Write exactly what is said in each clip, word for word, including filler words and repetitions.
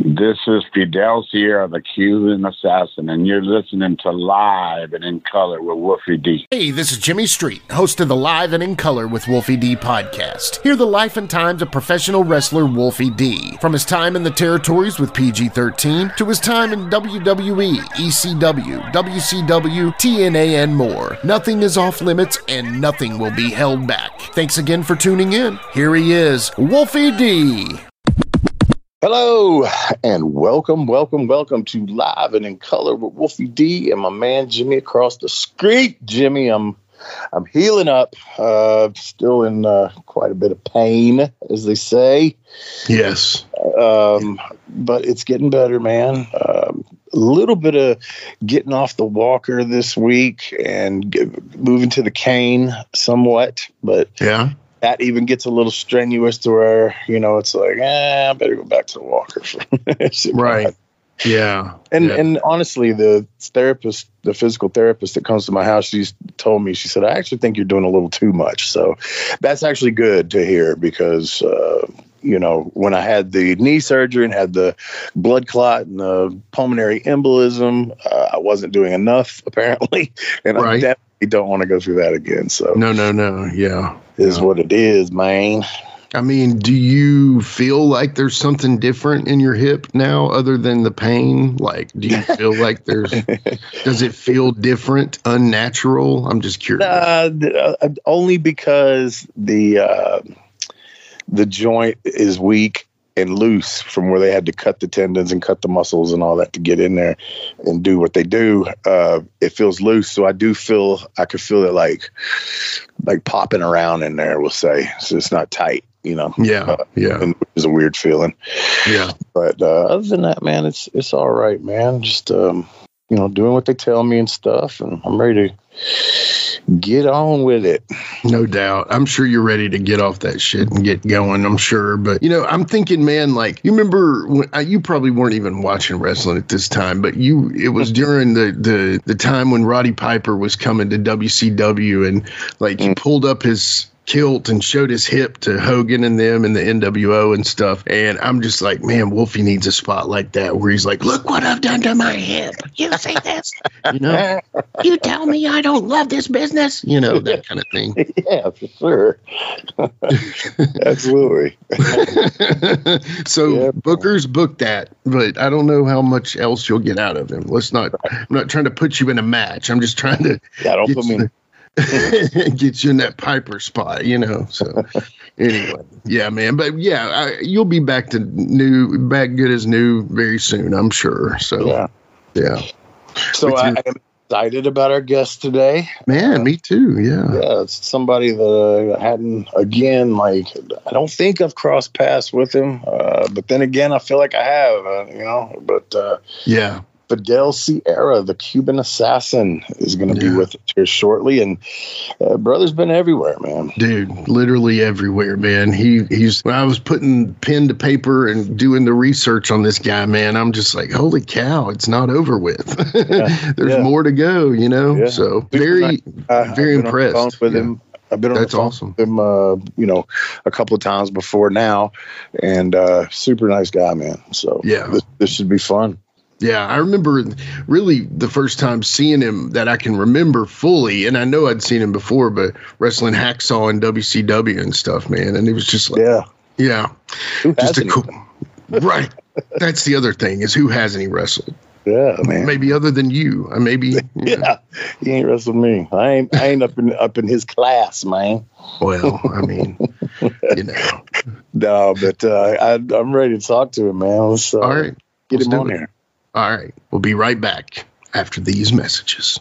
This is Fidel Sierra, the Cuban Assassin, and you're listening to Live and in Color with Wolfie D. Hey, this is Jimmy Street, host of the Live and in Color with Wolfie D podcast. Hear the life and times of professional wrestler Wolfie D. From his time in the territories with P G thirteen to his time in W W E, E C W, W C W, T N A, and more. Nothing is off limits and nothing will be held back. Thanks again for tuning in. Here he is, Wolfie D. Hello, and welcome, welcome, welcome to Live and in Color with Wolfie D and my man Jimmy across the street. Jimmy, I'm I'm healing up, uh, still in uh, quite a bit of pain, as they say. Yes. Um, but it's getting better, man. Um, a little bit of getting off the walker this week and get, moving to the cane somewhat, but yeah. That even gets a little strenuous to where, you know, it's like, eh, I better go back to the walker. Right. Yeah. And yeah. and honestly, the therapist, the physical therapist that comes to my house, she's told me, she said, I actually think you're doing a little too much. So that's actually good to hear because, uh, you know, when I had the knee surgery and had the blood clot and the pulmonary embolism, uh, I wasn't doing enough, apparently. And right. I definitely don't want to go through that again. So no, no, no. Yeah. Is no. what it is, man. I mean, do you feel like there's something different in your hip now other than the pain? Like, do you feel like there's, does it feel different, unnatural? I'm just curious. Uh, only because the, uh, the joint is weak and loose from where they had to cut the tendons and cut the muscles and all that to get in there and do what they do. Uh, it feels loose. So I do feel, I could feel it like, like popping around in there, we'll say. So it's not tight, you know? Yeah. Uh, yeah. Which is a weird feeling. Yeah. But, uh, other than that, man, it's, it's all right, man. Just, um, you know, doing what they tell me and stuff. And I'm ready to get on with it. No doubt. I'm sure you're ready to get off that shit and get going, I'm sure. But, you know, I'm thinking, man, like, you remember when uh, you probably weren't even watching wrestling at this time, but you, it was during the, the, the time when Roddy Piper was coming to W C W and like he pulled up his kilt and showed his hip to Hogan and them and the N W O and stuff. And I'm just like, man, Wolfie needs a spot like that where he's like, look what I've done to my hip. You say this, you know, you tell me I don't love this business, you know, that kind of thing. Yeah, for sure. Absolutely. So yeah. Booker's booked that, but I don't know how much else you'll get out of him. Let's not, I'm not trying to put you in a match. I'm just trying to. Yeah, don't put me in. Get you in that Piper spot, you know. So anyway, yeah, man. But yeah, I, you'll be back to new, back good as new very soon, I'm sure. So yeah, yeah. So I, I am excited about our guest today. Man, uh, me too. Yeah, yeah. It's somebody that I hadn't again. Like I don't think I've crossed paths with him, uh, but then again, I feel like I have. Uh, you know, but uh, yeah. Fidel Sierra, the Cuban Assassin, is going to yeah. be with us here shortly. And uh, brother's been everywhere, man. Dude, literally everywhere, man. He he's when I was putting pen to paper and doing the research on this guy, man, I'm just like, holy cow, it's not over with. Yeah. There's yeah. more to go, you know. Yeah. So very, uh, very impressed with yeah. him. I've been on That's the phone awesome. with him, uh, you know, a couple of times before now, and uh, super nice guy, man. So yeah, this, this should be fun. Yeah, I remember really the first time seeing him that I can remember fully, and I know I'd seen him before, but wrestling Hacksaw and W C W and stuff, man, and it was just like, yeah, yeah, who just a cool, even? Right. That's the other thing is who hasn't he wrestled? Yeah, man. Maybe other than you, uh, maybe. Yeah, yeah, he ain't wrestled me. I ain't, I ain't up in up in his class, man. Well, I mean, you know, no, but uh, I, I'm ready to talk to him, man. Let's uh, all right, get Let's him on it. here. All right. We'll be right back after these messages.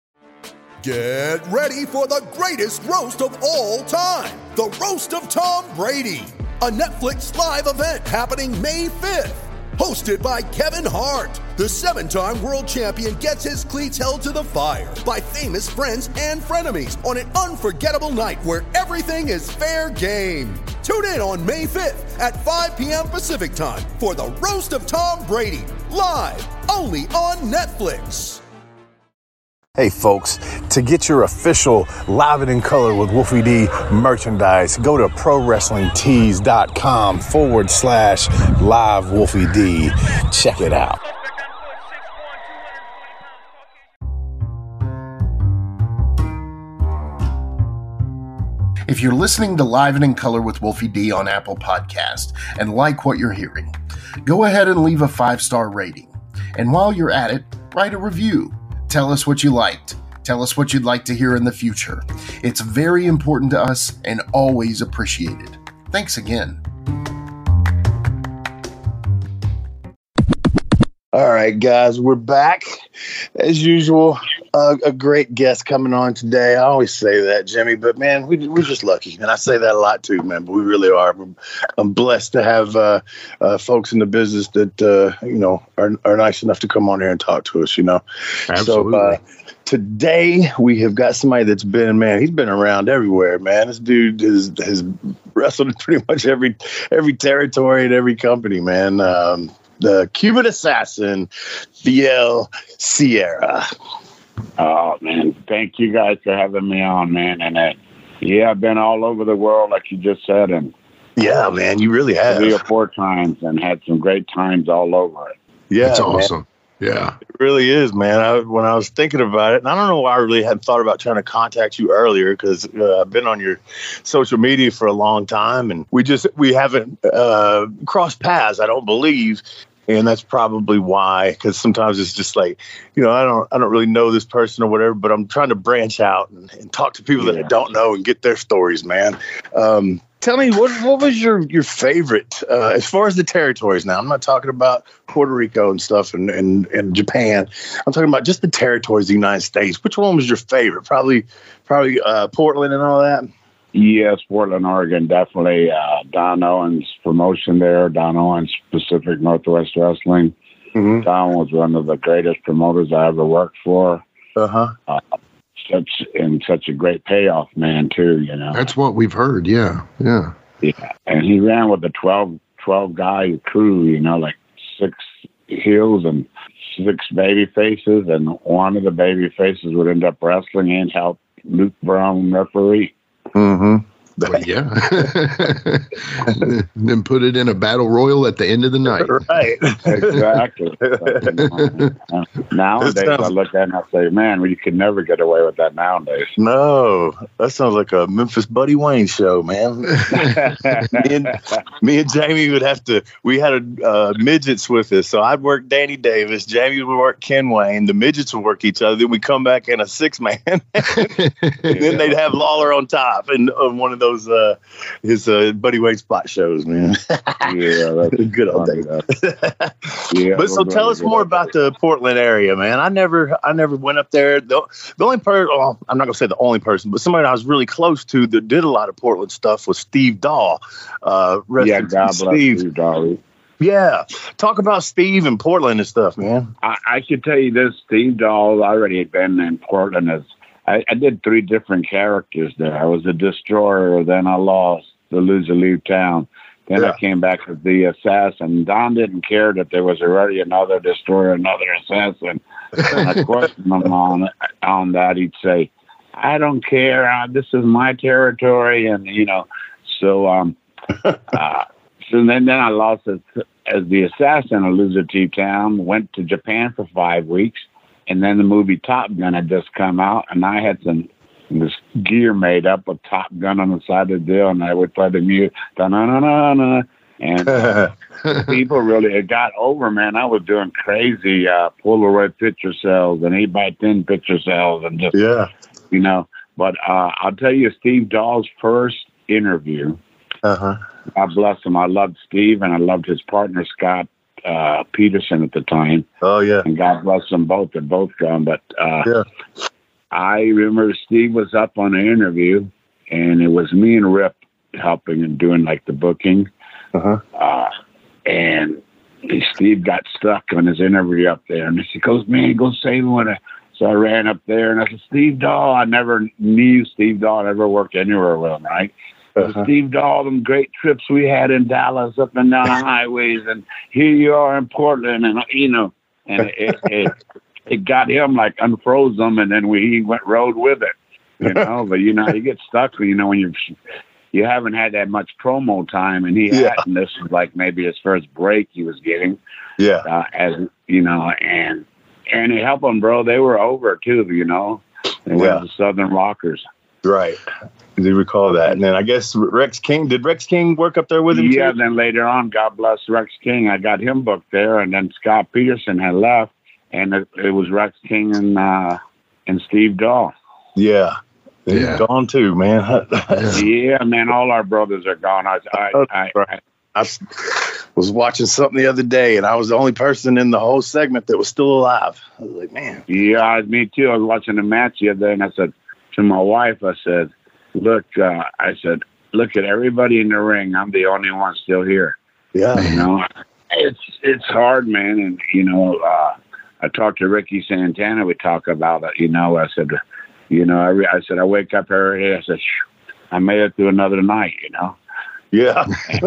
Get ready for the greatest roast of all time. The Roast of Tom Brady. A Netflix live event happening May fifth. Hosted by Kevin Hart. The seven-time world champion gets his cleats held to the fire by famous friends and frenemies on an unforgettable night where everything is fair game. Tune in on May fifth at five p.m. Pacific time for the Roast of Tom Brady. Live only on Netflix. Hey folks, to get your official Live and in Color with Wolfie D merchandise, go to ProWrestlingTees.com forward slash live Wolfie D. Check it out. If you're listening to Live and in Color with Wolfie D on Apple Podcast and like what you're hearing, go ahead and leave a five-star rating. And while you're at it, write a review. Tell us what you liked. Tell us what you'd like to hear in the future. It's very important to us and always appreciated. Thanks again. All right, guys, we're back. As usual, uh, a great guest coming on today. I always say that, Jimmy, but man, we, we're just lucky. And I say that a lot too, man, but we really are. I'm blessed to have uh, uh, folks in the business that, uh, you know, are, are nice enough to come on here and talk to us, you know. Absolutely. So, uh, today we have got somebody that's been, man, he's been around everywhere, man. This dude is, has wrestled in pretty much every, every territory and every company, man. Um, The Cuban Assassin, Fiel Sierra. Oh, man. Thank you guys for having me on, man. And uh, yeah, I've been all over the world, like you just said, and yeah, man, you really have. Three or four times and had some great times all over it. Yeah, that's man. awesome. Yeah, it really is, man. I, when I was thinking about it, and I don't know why I really hadn't thought about trying to contact you earlier, because uh, I've been on your social media for a long time, and we just we haven't uh, crossed paths, I don't believe. And that's probably why, because sometimes it's just like, you know, I don't I don't really know this person or whatever, but I'm trying to branch out and, and talk to people yeah. that I don't know and get their stories, man. Um, tell me, what what was your, your favorite, uh, as far as the territories now? I'm not talking about Puerto Rico and stuff and, and, and Japan. I'm talking about just the territories of the United States. Which one was your favorite? Probably, probably uh, Portland and all that? Yes, Portland, Oregon, definitely. Uh, Don Owens' promotion there, Don Owens Pacific Northwest Wrestling. Mm-hmm. Don was one of the greatest promoters I ever worked for. Uh-huh. Uh, such and such a great payoff, man, too, you know. That's what we've heard, yeah, yeah. Yeah, and he ran with a twelve, twelve guy crew, you know, like six heels and six baby faces, and one of the baby faces would end up wrestling and help Luke Brown referee. Mm-hmm. Well, yeah. Then put it in a battle royal at the end of the night. Right. Exactly. Nowadays, sounds... I look at it and I say, man, well, you could never get away with that nowadays. No, that sounds like a Memphis Buddy Wayne show, man. me, and, me and Jamie would have to, we had a, uh, midgets with us. So I'd work Danny Davis. Jamie would work Ken Wayne. The midgets would work each other. Then we'd come back in a six man. And then they'd have Lawler on top and on one of those. Those uh, his uh, Buddy Wayne spot shows, man. Yeah, that's good old days. Yeah, but so tell us more about the Portland area, man. I never, I never went up there. The, the only person, well, I'm not gonna say the only person, but somebody I was really close to that did a lot of Portland stuff was Steve Dahl. Uh, yeah, God bless Steve. Steve Dahl. Yeah, talk about Steve and Portland and stuff, man. I, I should tell you this: Steve Dahl already had been in Portland as. I, I did three different characters there. I was a destroyer, then I lost the loser leave town. Then yeah. I came back as the assassin. Don didn't care that there was already another destroyer, another assassin. And I questioned him on, on that. He'd say, I don't care. Uh, this is my territory. And, you know, so um, uh, so then, then I lost as, as the assassin of loser leave town, went to Japan for five weeks. And then the movie Top Gun had just come out, and I had some this gear made up with Top Gun on the side of the deal, and I would play the music, da-na-na-na-na, and uh, people really, it got over, man. I was doing crazy uh, Polaroid picture cells and eight by ten picture cells, and just, yeah, you know. But uh, I'll tell you, Steve Dahl's first interview, uh-huh. God bless him, I loved Steve, and I loved his partner, Scott Uh, Peterson at the time. Oh yeah, and God bless them both. They're both gone. But uh, yeah. I remember Steve was up on an interview, and it was me and Rip helping and doing like the booking. Uh-huh. Uh, and Steve got stuck on his interview up there, and he goes, "Man, go save one." So I ran up there, and I said, "Steve Dahl." I never knew Steve Dahl. I never worked anywhere with him, right? Uh-huh. Steve Dahl, them great trips we had in Dallas, up and down the highways, and here you are in Portland, and you know, and it, it, it got him, like, unfroze him, and then we, he went rode with it, you know. But, you know, you get stuck, you know, when you're, you haven't had that much promo time, and he Yeah. had, and this was like maybe his first break he was getting, Yeah. uh, as, you know, and, and it helped them, bro. They were over, too, you know. They were Yeah. the Southern Rockers. Right. I do recall that. And then I guess Rex King, did Rex King work up there with him Yeah, too? then later on, God bless Rex King, I got him booked there, and then Scott Peterson had left, and it, it was Rex King and uh, and Steve Dahl. Yeah. He's Yeah. gone too, man. Yeah, man, all our brothers are gone. I, I, I, I, I s- was watching something the other day, and I was the only person in the whole segment that was still alive. I was like, man. yeah, me too. I was watching the match the other day, and I said to my wife, I said, look, uh, I said, look at everybody in the ring. I'm the only one still here. Yeah. You know, it's it's hard, man. And, you know, uh, I talked to Ricky Santana. We talk about it. You know, I said, you know, I, re- I said, I wake up every day. I said, Shh, I made it through another night, you know. Yeah.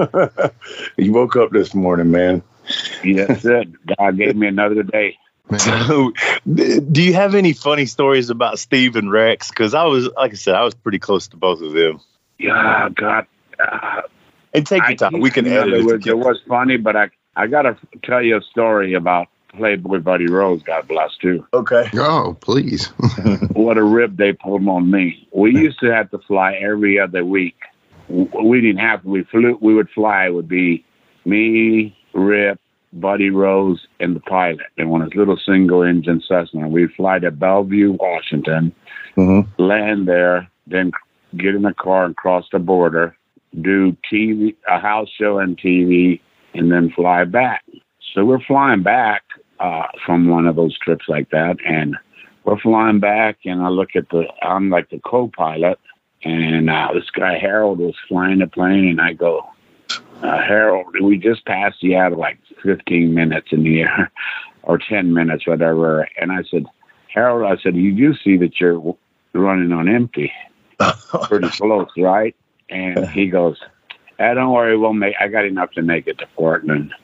You woke up this morning, man. That's it. God gave me another day. So, do you have any funny stories about Steve and Rex? Because I was, like I said, I was pretty close to both of them. Yeah, God. Uh, And take your I time. can't We can remember. edit It it. was, it was funny, but I, I got to tell you a story about Playboy Buddy Rose, God bless, too. Okay. Oh, please. What a rib they pulled on me. We used to have to fly every other week. We didn't have to. We flew. We would fly. It would be me, Rip, Buddy Rose, and the pilot. And one of his little single-engine Cessna. We'd fly to Bellevue, Washington, Mm-hmm. land there, then get in a car and cross the border, do T V, a house show and T V, and then fly back. So we're flying back uh, from one of those trips like that, and we're flying back, and I look at the, I'm like the co-pilot, and uh, this guy Harold was flying the plane, and I go, uh, Harold, we just passed Seattle like fifteen minutes in the air, or ten minutes, whatever. And I said, Harold, I said, you do see that you're running on empty, pretty close, right? And he goes, eh, don't worry, we'll make, I got enough to make it to Portland.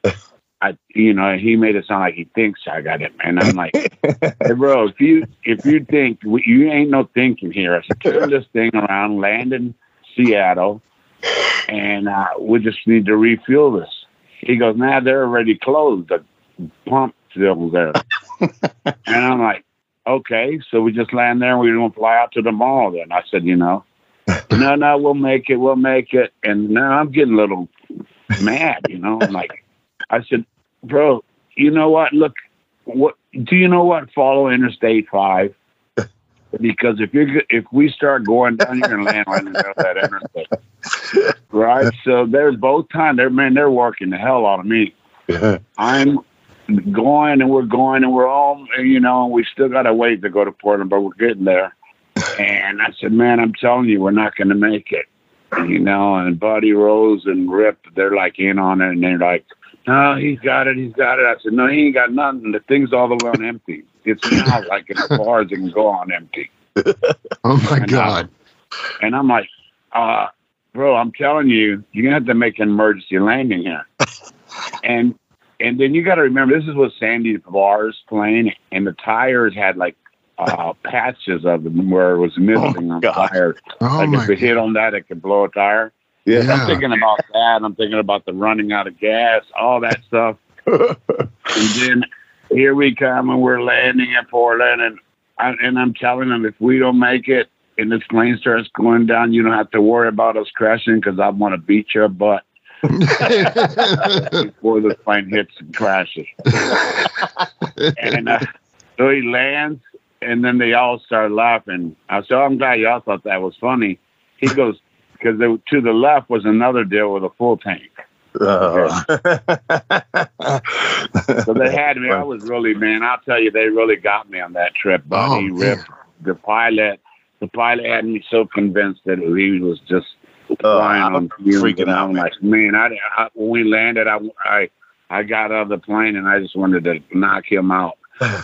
I, you know, he made it sound like he thinks I got it, and I'm like, hey, bro, if you if you think you ain't no thinking here, I said, turn this thing around, land in Seattle, and uh, we just need to refuel this. He goes, nah, they're already closed. The pump still there, and I'm like, okay, so we just land there and we don't fly out to the mall. Then I said, you know, no, no, we'll make it, we'll make it, and now I'm getting a little mad, you know, I'm like. I said, bro, you know what? Look, what do you know what? Follow Interstate five, because if you if we start going down, you're gonna land right in the middle of that interstate, right? So there's both times. They're man, they're working the hell out of me. I'm going and we're going and we're all, you know, we still got a wait to go to Portland, but we're getting there. And I said, man, I'm telling you, we're not going to make it, you know. And Buddy Rose and Rip, they're like in on it, and they're like, no, he's got it, he's got it. I said, no, he ain't got nothing. The thing's all the way on empty. It's not like in the bars it can go on empty. Oh my and God. I, and I'm like, uh, bro, I'm telling you, you're gonna have to make an emergency landing here. and and then you got to remember, this is with Sandy Barr's plane, and the tires had like uh, patches of them where it was missing Oh, on God. tires. Oh Like my if it hit on that, it could blow a tire. Yeah. I'm Yeah. thinking about that. I'm thinking about the running out of gas, all that stuff. And then here we come, and we're landing in Portland, and I, and I'm telling them, if we don't make it and this plane starts going down, you don't have to worry about us crashing, because I want to beat your butt before the plane hits and crashes. And uh, so he lands, and then they all start laughing. I said, oh, I'm glad y'all thought that was funny. He goes, because to the left was another deal with a full tank. Uh, So they had me. I was really, man, I'll tell you, they really got me on that trip. Buddy, Oh, Rip, the pilot. The pilot had me so convinced that he was just flying I'm on fumes. freaking And out, I'm like, man, I, I, when we landed, I, I, I got out of the plane and I just wanted to knock him out.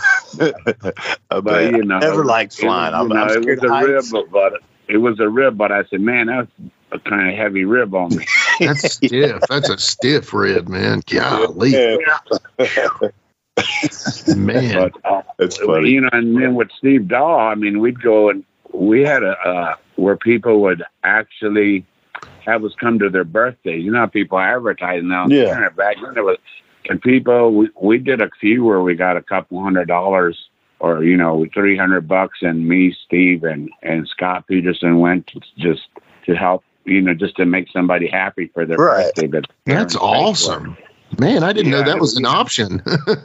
but you know, never liked it was, flying. I'm, you know, I'm it scared was of a rib, heights. but, but it was a rib. But I said, man, that's a kind of heavy rib on me. That's stiff. That's a stiff rib, man. Golly. Yeah. Man, but, uh, It's funny. You know, and then with Steve Dahl, I mean, we'd go and we had a uh, where people would actually have us come to their birthdays. You know, how people advertise now. on the Yeah. internet. Back then, it was, and people, we, we did a few where we got a couple hundred dollars or, you know, three hundred bucks, and me, Steve, and, and Scott Peterson went to just to help, you know, just to make somebody happy for their Right. birthday. But that's awesome. Man, I didn't Yeah, know that it was was- an option.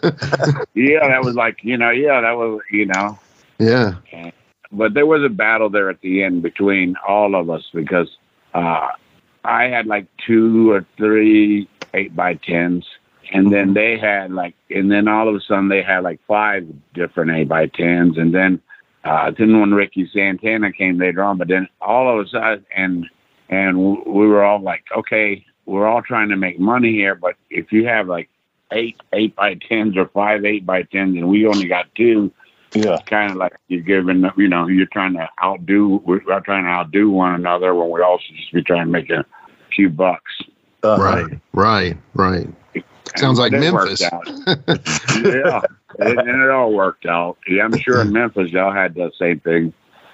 Yeah, that was like, you know, yeah, that was, you know, Yeah. but there was a battle there at the end between all of us because uh, I had like two or three eight by tens, and then they had like, and then all of a sudden they had like five different eight by tens, and then uh, then when Ricky Santana came later on, but then all of a sudden, and and we were all like, okay, we're all trying to make money here, but if you have like eight eight by tens or five eight by tens, and we only got two. Yeah. Kind of like you're giving, you know, you're trying to outdo, we're trying to outdo one another when we also just be trying to make a few bucks. Uh-huh. Right. Right. Right. Sounds like And it Memphis. worked out. Yeah, and, and it all worked out. Yeah, I'm sure in Memphis y'all had the same thing.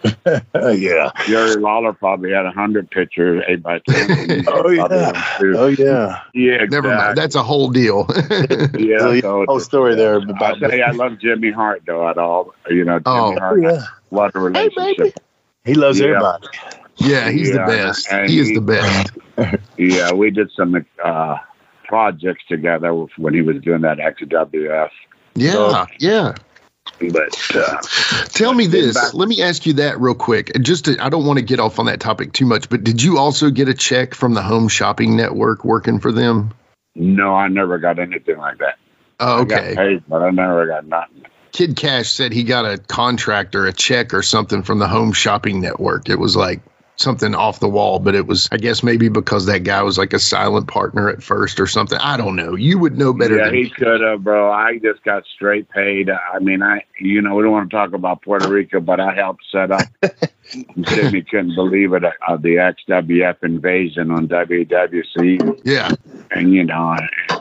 Uh, yeah. Jerry Lawler probably had a hundred pictures, eight by ten. Oh yeah. Oh yeah. Yeah, exactly. Never mind. That's a whole deal. Yeah, So, so whole story there I about tell you, I love Jimmy Hart though. At all, you know, Jimmy Oh. Hart. yeah. What a relationship. He loves Yeah. everybody. Yeah, he's Yeah, the best. and He is he- the best. Yeah, we did some uh, projects together when he was doing that X W F. Yeah, yeah. But uh, Tell me this. back- Let me ask you that real quick. Just to, I don't want to get off on that topic too much, but did you also get a check from the Home Shopping Network working for them? no, I never got anything like that. Oh, I got okay. paid, but I never got nothing. Kid Cash said he got a contract or a check or something from the Home Shopping Network. It was like something off the wall, but it was, I guess, maybe because that guy was like a silent partner at first or something. I don't know. You would know better Yeah, than he me. could have, bro. I just got straight paid. I mean, I, you know, we don't want to talk about Puerto Rico, but I helped set up. Jimmy couldn't believe it, uh, the X W F invasion on W W C. Yeah. And, you know,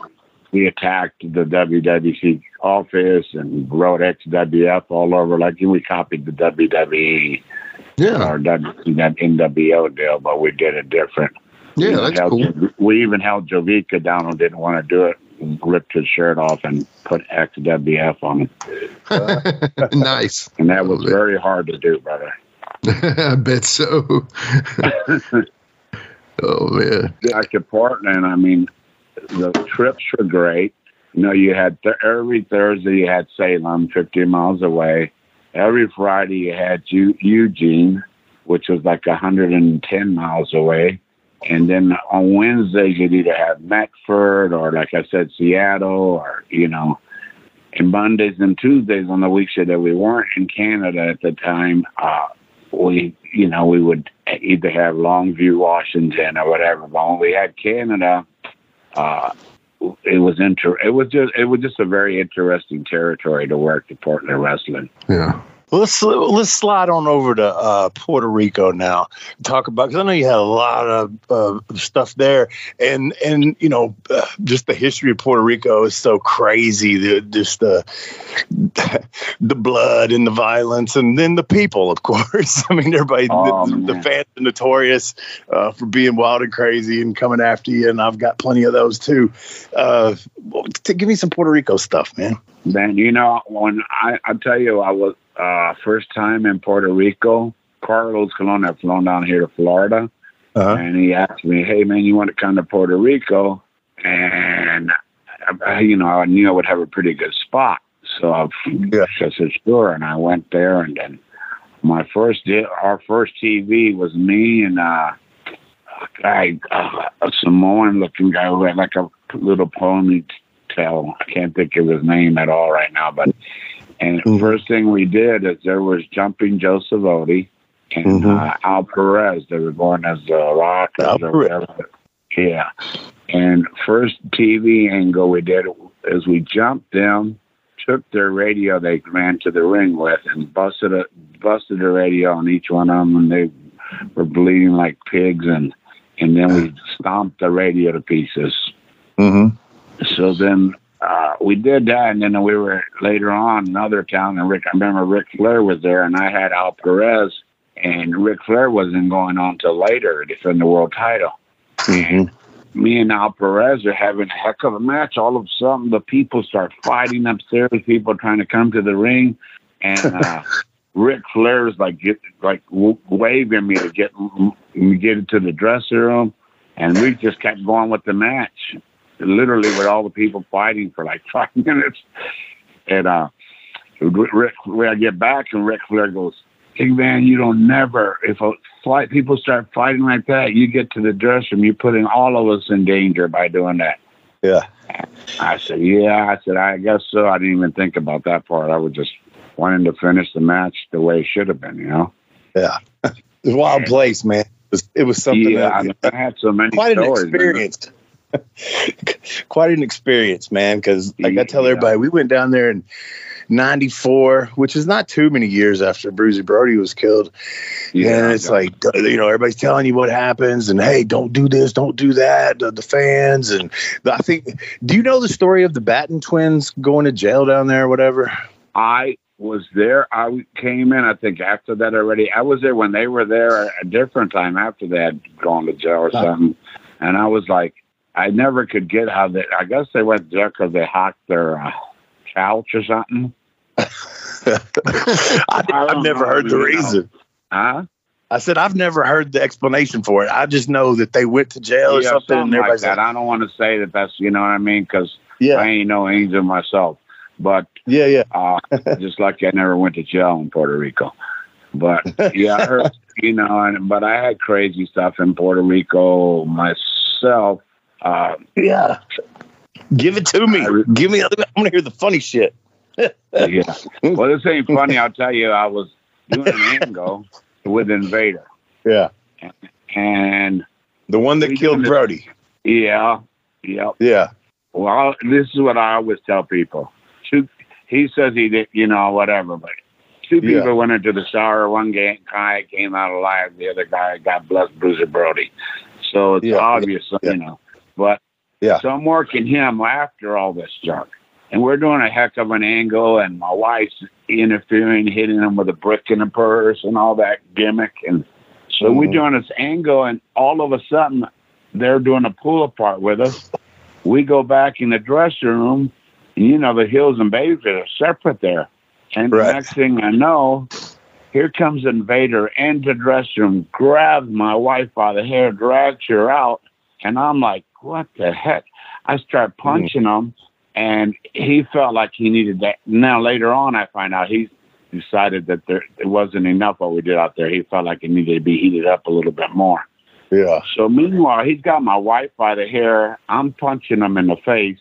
we attacked the W W C office and wrote X W F all over. Like, we copied the W W E Yeah. or that N W O deal, but we did it different. Yeah, We that's held- cool. We even held Jovica down and didn't want to do it. Ripped his shirt off and put X W F on him. Nice. And that was very hard to do, brother. I bet so. Oh, man. Back to Portland, I mean, the trips were great. You know, you had th- every Thursday you had Salem, fifty miles away. Every Friday you had U- Eugene, which was like one hundred ten miles away. And then on Wednesdays you'd either have Medford or, like I said, Seattle, or, you know, and Mondays and Tuesdays on the weeks that we weren't in Canada at the time, uh, we, you know, we would either have Longview, Washington, or whatever. But when we had Canada, uh, it was inter- It was just, it was just a very interesting territory to work the Portland wrestling. Yeah. Let's let's slide on over to uh, Puerto Rico now. Talk about, because I know you had a lot of uh, stuff there, and and you know uh, just the history of Puerto Rico is so crazy. The just the the blood and the violence, and then the people, of course. I mean, everybody, Oh, the, the man. fans are notorious uh, for being wild and crazy and coming after you, and I've got plenty of those too. Uh, t- give me some Puerto Rico stuff, man. Man, you know, when I, I tell you, I was uh, first time in Puerto Rico. Carlos Colon had flown down here to Florida, Uh-huh. and he asked me, "Hey, man, you want to come to Puerto Rico?" And I, you know, I knew I would have a pretty good spot, so I, Yeah. I said, "Sure." And I went there, and then my first, di- our first T V was me and uh, a guy, uh, a Samoan-looking guy who had like a little ponytail. I can't think of his name at all right now, but and the Mhm. first thing we did is there was Jumping Joe Savoti and Mhm. uh, Al Perez. They were going as uh, Rockers Al or Perez. whatever. Yeah. And first T V angle we did is we jumped them, took their radio they ran to the ring with, and busted a, busted the radio on each one of them, and they were bleeding like pigs, and and then we stomped the radio to pieces. Mm-hmm. So then uh, we did that, and then we were later on in another town, and Rick, I remember Ric Flair was there, and I had Al Perez, and Ric Flair wasn't going on till later to defend the world title. Mm-hmm. And me and Al Perez are having a heck of a match. All of a sudden, the people start fighting upstairs, people trying to come to the ring, and uh, Ric Flair's like get, like w- waving me to get me get into the dressing room, and we just kept going with the match, literally with all the people fighting for like five minutes. And uh, Rick, when I get back, and Ric Flair goes, "Hey man, you don't never if a flight people start fighting like that, you get to the dressing room, you're putting all of us in danger by doing that." Yeah. I said, "Yeah." I said, "I guess so." I didn't even think about that part. I was just wanting to finish the match the way it should have been, you know? Yeah. It was a wild place, man. It was, it was something. Yeah, that, I, mean, I had so many quite stories. an experience. Quite an experience, man. Because like I tell Yeah. everybody, we went down there in ninety-four, which is not too many years after Bruiser Brody was killed. Yeah, and it's yeah. like, you know, everybody's telling you what happens, and hey, don't do this, don't do that. The, the fans, and the, I think, do you know the story of the Batten twins going to jail down there or whatever? I was there. I came in, I think, after that already. I was there when they were there a different time after they had gone to jail or something. And I was like, I never could get how they, I guess they went there because they hacked their uh, couch or something. I, I I've don't never know, heard the you know. reason. Huh? I said, I've never heard the explanation for it. I just know that they went to jail or Yeah, something. something and like everybody's that. like, I don't want to say that that's, you know what I mean? Because yeah, I ain't no angel myself. But yeah, yeah. uh, just like I never went to jail in Puerto Rico. But yeah, I heard, you know, and, but I had crazy stuff in Puerto Rico myself. Uh, Yeah. Give it to me. I- Give me, I want to hear the funny shit. yeah. Well, this ain't funny. I'll tell you, I was doing an angle with Invader. Yeah. And The one that We killed did it. Brody. yeah, yeah. Yeah. Well, this is what I always tell people. Two, he says he did, you know, whatever, but two Yeah. people went into the shower. One guy came out alive. The other guy, God bless Bruiser Brody. So it's Yeah, obvious, yeah. you know. But Yeah. so I'm working him after all this junk. And we're doing a heck of an angle, and my wife's interfering, hitting him with a brick in the purse and all that gimmick. And so Mhm. we're doing this angle, and all of a sudden, they're doing a pull apart with us. We go back in the dressing room, and you know, the Hills and Babies are separate there. And Right. the next thing I know, here comes Invader into the dressing room, grabs my wife by the hair, drags her out. And I'm like, what the heck? I start punching him, and he felt like he needed that. Now, later on, I find out he decided that there it wasn't enough what we did out there. He felt like it needed to be heated up a little bit more. Yeah. So meanwhile, he's got my wife by the hair. I'm punching him in the face.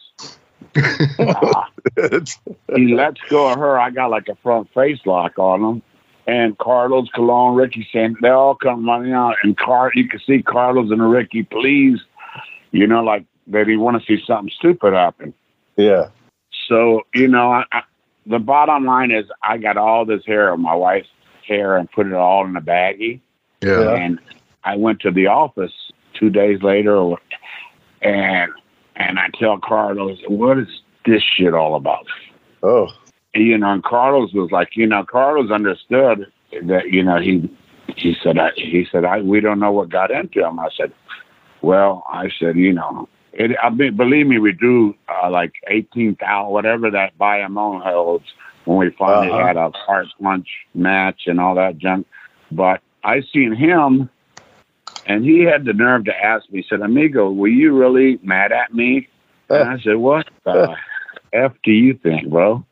Uh, he lets go of her. I got like a front face lock on him. And Carlos Colon, Ricky San, they all come running out. And Car, you can see Carlos and Ricky, please, you know, like they didn't want to see something stupid happen. Yeah. So, you know, I, I, the bottom line is I got all this hair of my wife's hair and put it all in a baggie. Yeah. And I went to the office two days later, and and I tell Carlos, what is this shit all about? Oh. You know, and Carlos was like, you know, Carlos understood that, you know, he he said, I, he said, I we don't know what got into him. I said, well, I said, you know, it, I mean, believe me, we drew uh, like eighteen thousand, whatever that Bayamon holds when we finally Uh-huh. had a heart punch match and all that junk. But I seen him, and he had the nerve to ask me, he said, amigo, were you really mad at me? And I said, what the F do you think, bro?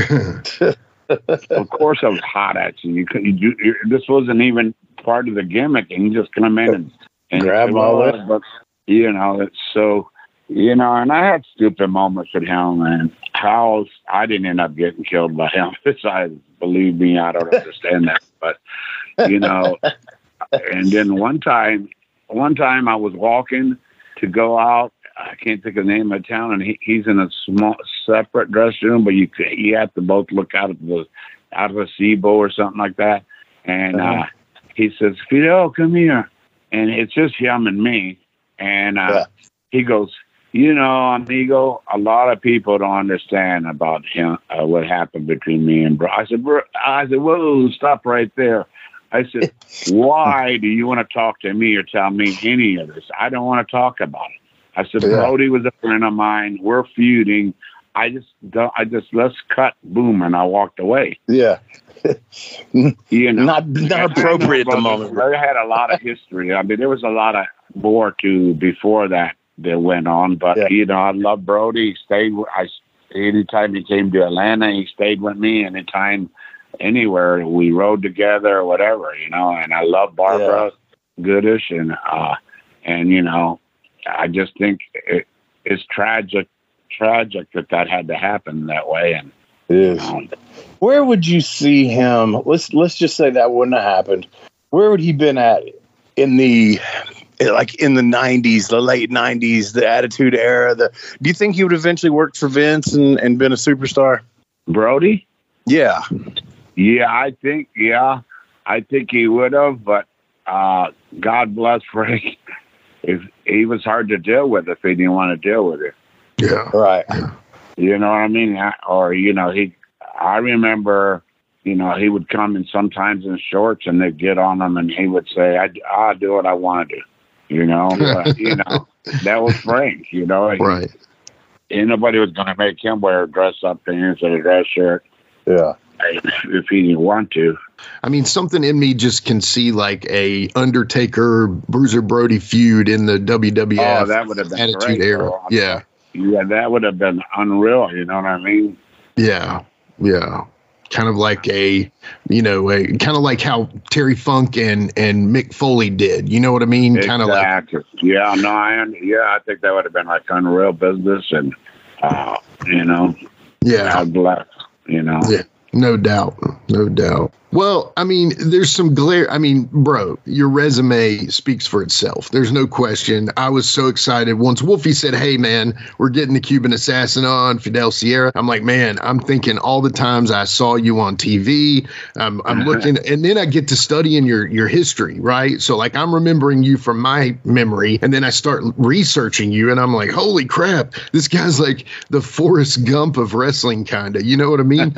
Of course I was hot at you. You could, you, you, this wasn't even part of the gimmick, and you just come in and, and Grab say, all well, that. But, you know, it's so, you know, and I had stupid moments with him, and how I didn't end up getting killed by him. I believe me, I don't understand that. But, you know, and then one time, one time I was walking to go out. I can't think of the name of the town, and he, he's in a small, separate dressing room, but you you have to both look out of the out of a gazebo or something like that. And Uh-huh. uh, he says, "Fidel, come here," and it's just him and me. And uh, Yeah. he goes, You know, amigo, a lot of people don't understand about him, uh, what happened between me and bro. I said, bro, I said, whoa, stop right there. I said, why do you want to talk to me or tell me any of this? I don't want to talk about it. I said, yeah. Brody was a friend of mine. We're feuding. I just, don't, I just, let's cut, boom, and I walked away. Yeah. You know, not not appropriate at the moment. They had a lot of history. I mean, there was a lot of more to before that that went on. But yeah. you know, I love Brody. He stayed. I anytime he came to Atlanta, he stayed with me. Anytime, anywhere we rode together or whatever, you know. And I love Barbara yeah. Goodish, and uh, and you know, I just think it, it's tragic, tragic that that had to happen that way. And it is. Um, Where would you see him? Let's let's just say that wouldn't have happened. Where would he been at in the like in the nineties, the late nineties, the Attitude Era? The do you think he would eventually worked for Vince and, and been a superstar? Brody? Yeah, yeah, I think yeah, I think he would have. But uh, God bless Frank. If he was hard to deal with, if he didn't want to deal with it. Yeah, right. You know what I mean? Or you know he. I remember, you know, he would come in sometimes in shorts and they'd get on him and he would say, I, I'll do what I want to do, you know, but, you know, that was Frank, you know, right. He, nobody was going to make him wear dress up pants and a dress shirt. Yeah. If he didn't want to. I mean, something in me just can see like a Undertaker Bruiser Brody feud in the W W F oh, that would have been Attitude great, Era. bro. Yeah. Yeah, that would have been unreal, you know what I mean? Yeah. Yeah. Kind of like a, you know, a kind of like how Terry Funk and, and Mick Foley did. You know what I mean? Exactly. Kind of like. Yeah, no, I, yeah, I think that would have been like unreal business. And, uh, you know, yeah. God bless, you know. Yeah. No doubt. No doubt. Well, I mean, there's some glare. I mean, bro, your resume speaks for itself. There's no question. I was so excited once Wolfie said, hey, man, we're getting the Cuban Assassin on, Fidel Sierra. I'm like, man, I'm thinking all the times I saw you on T V. Um, I'm looking, and then I get to studying your, your history, right? So, like, I'm remembering you from my memory, and then I start researching you, and I'm like, holy crap, this guy's like the Forrest Gump of wrestling, kind of. You know what I mean?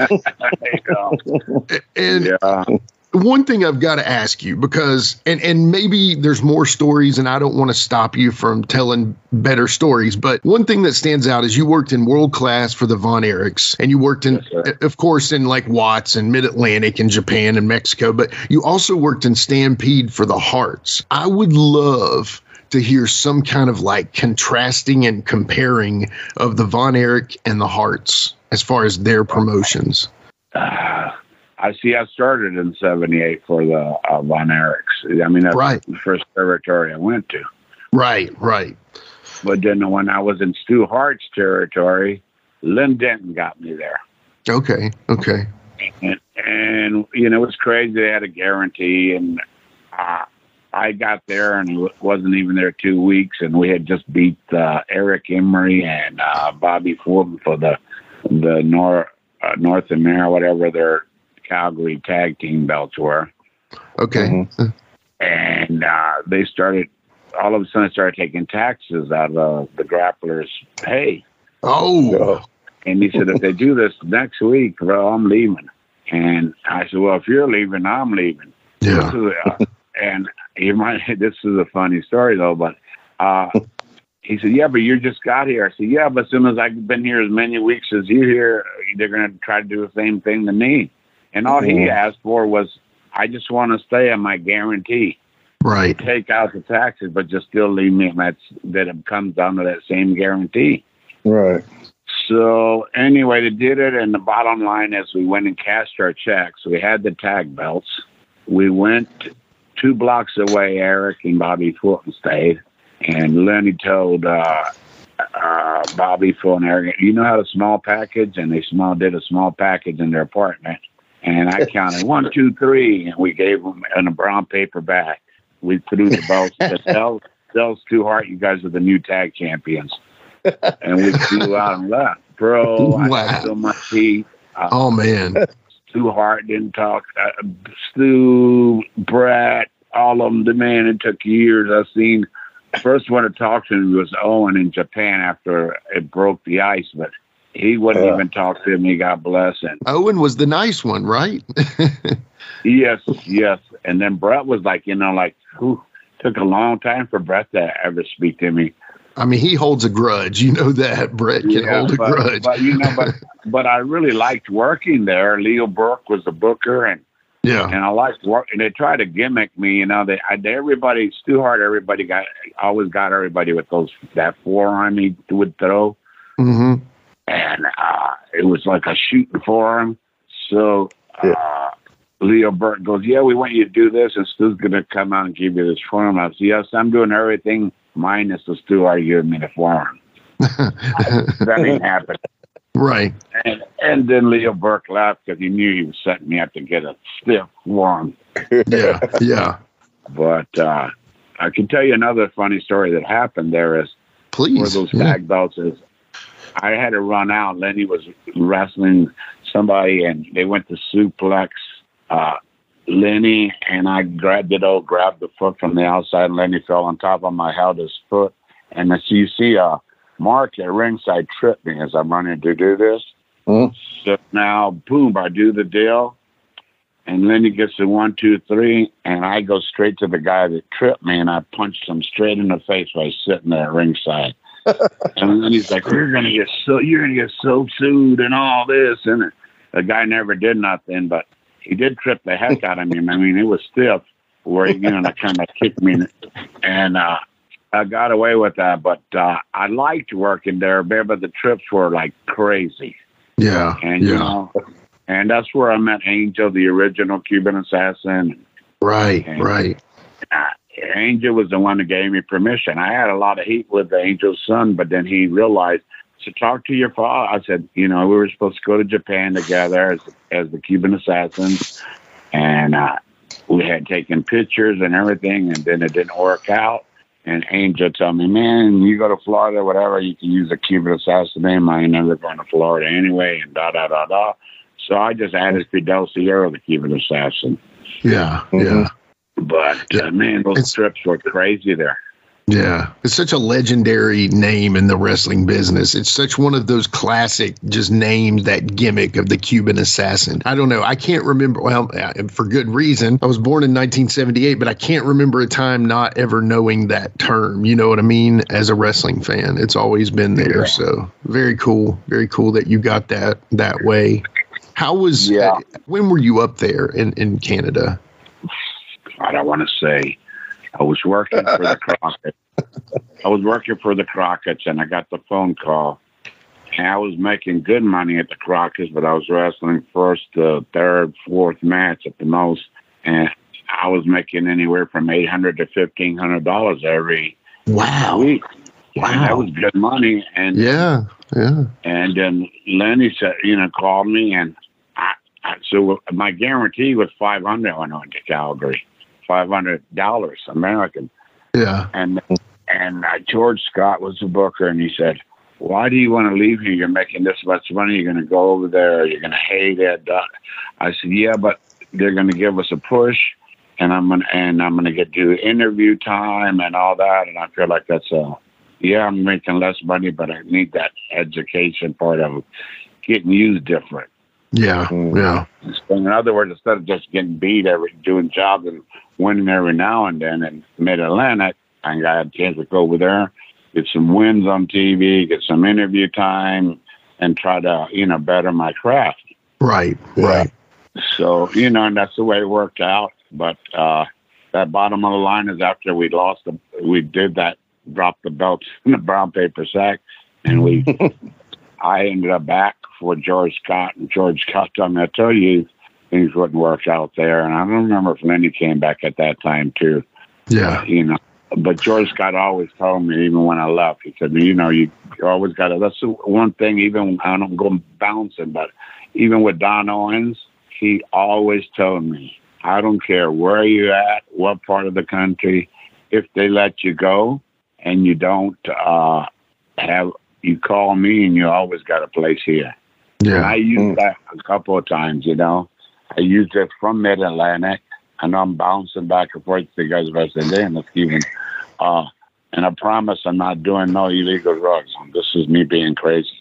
And yeah. Uh, one thing I've got to ask you, because and and maybe there's more stories and I don't want to stop you from telling better stories, but one thing that stands out is you worked in World Class for the Von Erichs, and you worked in, yes, of course, in like Watts and Mid-Atlantic and Japan and Mexico, but you also worked in Stampede for the Hearts. I would love to hear some kind of like contrasting and comparing of the Von Erich and the Hearts as far as their promotions. Uh, I see. I started in seventy-eight for the uh, Von Erichs. I mean, that's right. the first territory I went to. Right, right. But then when I was in Stu Hart's territory, Lynn Denton got me there. Okay, okay. And, and you know, it was crazy. They had a guarantee, and uh, I got there and wasn't even there two weeks, and we had just beat uh, Eric Emery and uh, Bobby Fulton for the the North uh, North America, whatever their Calgary tag team belts were. Okay. Mm-hmm. And uh, they started, all of a sudden, started taking taxes out of the grapplers' pay. Oh. And he said, if they do this next week, well, I'm leaving. And I said, well, if you're leaving, I'm leaving. Yeah. So, uh, and you might, this is a funny story, though, but uh, he said, yeah, but you just got here. I said, yeah, but as soon as I've been here as many weeks as you here, they're going to try to do the same thing to me. And all he asked for was, I just want to stay on my guarantee. Right. Take out the taxes, but just still leave me. And that's, that it comes down to that same guarantee. Right. So anyway, they did it. And the bottom line is we went and cashed our checks. We had the tag belts. We went two blocks away. Eric and Bobby Fulton stayed. And Lenny told uh, uh, Bobby Fulton, Eric, you know how to small package? And they small did a small package in their apartment. And I counted one, two, three, and we gave them in a brown paper bag. We threw the belts. Tell, tell Stu Hart, you guys are the new tag champions. And we flew out and left. Bro, wow. I had so much heat. Uh, oh, man. Stu Hart didn't talk. Uh, Stu, Brett, all of them, the man, it took years. I've seen first one to talk to me was Owen in Japan after it broke the ice, but he wouldn't Yeah. even talk to me. God bless him. Owen was the nice one, right? Yes, yes. And then Brett was like, you know, like, whew, took a long time for Brett to ever speak to me. I mean, he holds a grudge. You know that. Brett can Yeah, hold a but, grudge. But, you know, but, but I really liked working there. Leo Burke was the booker, and yeah. and I liked work. And they tried to gimmick me, you know. They, I, they everybody, Stu Hart, everybody got, always got everybody with those that forearm he would throw, Mm-hmm. and uh, it was like a shooting forearm. So uh, Leo Burke goes, "Yeah, we want you to do this, and Stu's going to come out and give you this forearm." I said, "Yes, I'm doing everything minus the Stu Hart giving me the forearm." That ain't happening. Right. And, and then Leo Burke laughed because he knew he was setting me up to get a stiff one. Yeah. Yeah. But uh, I can tell you another funny story that happened there is Please. where those Yeah. tag belts is. I had to run out. Lenny was wrestling somebody, and they went to suplex uh, Lenny, and I grabbed it all, grabbed the foot from the outside, and Lenny fell on top of my, held his foot. And so you see uh, Mark at ringside trip me as I'm running to do this. Mhm. So now, boom, I do the deal, and Lenny gets the one, two, three, and I go straight to the guy that tripped me, and I punched him straight in the face while he's sitting there at ringside. And then he's like, "You're gonna get so you're gonna get so sued and all this," and the guy never did nothing, but he did trip the heck out of me. I mean, it was stiff where you know, that kind of kicked me, and uh, I got away with that. But uh, I liked working there, but the trips were like crazy. Yeah. And Yeah. you know, and that's where I met Angel, the original Cuban assassin. Right. And, Right. uh, Angel was the one that gave me permission. I had a lot of heat with the Angel's son, but then he realized to talk to your father. I said, you know, we were supposed to go to Japan together as as the Cuban assassins, and uh, we had taken pictures and everything, and then it didn't work out. And Angel told me, "Man, you go to Florida, whatever, you can use a Cuban assassin name. I ain't never going to Florida anyway," and da da da da. So I just added Fidel Sierra, the Cuban assassin. Yeah. Mhm. Yeah. But uh, man, those It's- trips were crazy there. Yeah. It's such a legendary name in the wrestling business. It's such one of those classic just names, that gimmick of the Cuban assassin. I don't know. I can't remember. Well, uh, for good reason. I was born in nineteen seventy-eight, but I can't remember a time not ever knowing that term. You know what I mean? As a wrestling fan, it's always been there. Yeah. So very cool. Very cool that you got that that way. How was, Yeah. uh, when were you up there in, in Canada? I don't want to say. I was working for the Crockett's. I was working for the Crockett's, and I got the phone call. And I was making good money at the Crockett's, but I was wrestling first, uh, third, fourth match at the most, and I was making anywhere from eight hundred to fifteen hundred dollars every Wow. week. And that Wow. was good money. And Yeah. Yeah. and then Lenny said, you know, called me, and I, I so my guarantee was five hundred when I went to Calgary, five hundred dollars American. Yeah. And and uh, George Scott was the booker, and he said, "Why do you want to leave here? You're making this much money. You're going to go over there. You're going to hate it." Uh, I said, "Yeah, but they're going to give us a push, and I'm going to and I'm going to get to interview time and all that. And I feel like that's a yeah, I'm making less money, but I need that education part of getting used different." Yeah. Yeah. So in other words, instead of just getting beat every doing jobs and winning every now and then in Mid Atlantic, I got a chance to go over there, get some wins on T V, get some interview time, and try to you know better my craft. Right. Yeah. Right. So you know, and that's the way it worked out. But uh, that bottom of the line is after we lost the, we did that, dropped the belts in the brown paper sack, and we, I ended up back for George Scott, and George Scott told me, "I tell you, things wouldn't work out there." And I don't remember if Lenny came back at that time too. Yeah. You know, but George Scott always told me, even when I left, he said, "You know, you always got to." That's the one thing. Even when I don't go bouncing, but even with Don Owens, he always told me, "I don't care where you're at, what part of the country, if they let you go and you don't uh, have, you call me and you always got a place here." And I Yeah. used Mm. that a couple of times, you know. I used it from Mid Atlantic, and I'm bouncing back and forth to the guys wrestling there, and it's even. Uh, and I promise I'm not doing no illegal drugs. This is me being crazy.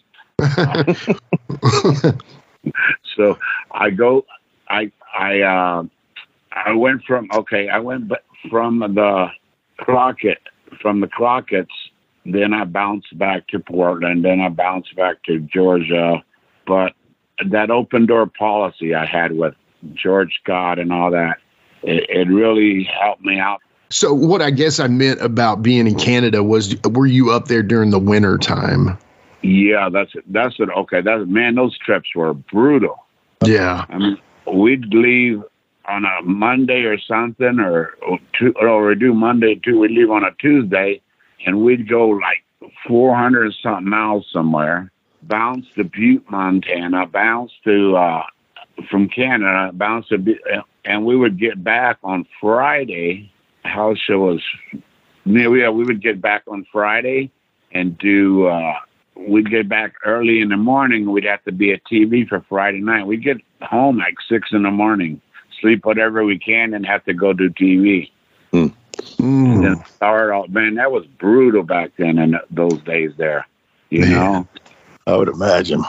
So I go, I, I, uh, I went from, okay, I went from the Crockett, from the Crockett's, then I bounced back to Portland, then I bounced back to Georgia. But that open door policy I had with George Scott and all that, it, it really helped me out. So what I guess I meant about being in Canada was, were you up there during the winter time? Yeah, that's it. That's it. Okay, that's, man, those trips were brutal. Yeah. I mean, we'd leave on a Monday or something, or two, or we do Monday too. We'd leave on a Tuesday, and we'd go like four hundred something miles somewhere, bounce to Butte, Montana, bounce to uh, from Canada, bounce to, and we would get back on Friday. House show was, yeah, we would get back on Friday and do. Uh, we'd get back early in the morning. We'd have to be at T V for Friday night. We'd get home like six in the morning, sleep whatever we can, and have to go do T V. Mm. Mm. And then start off, man, that was brutal back then in those days there, you man. know? I would imagine.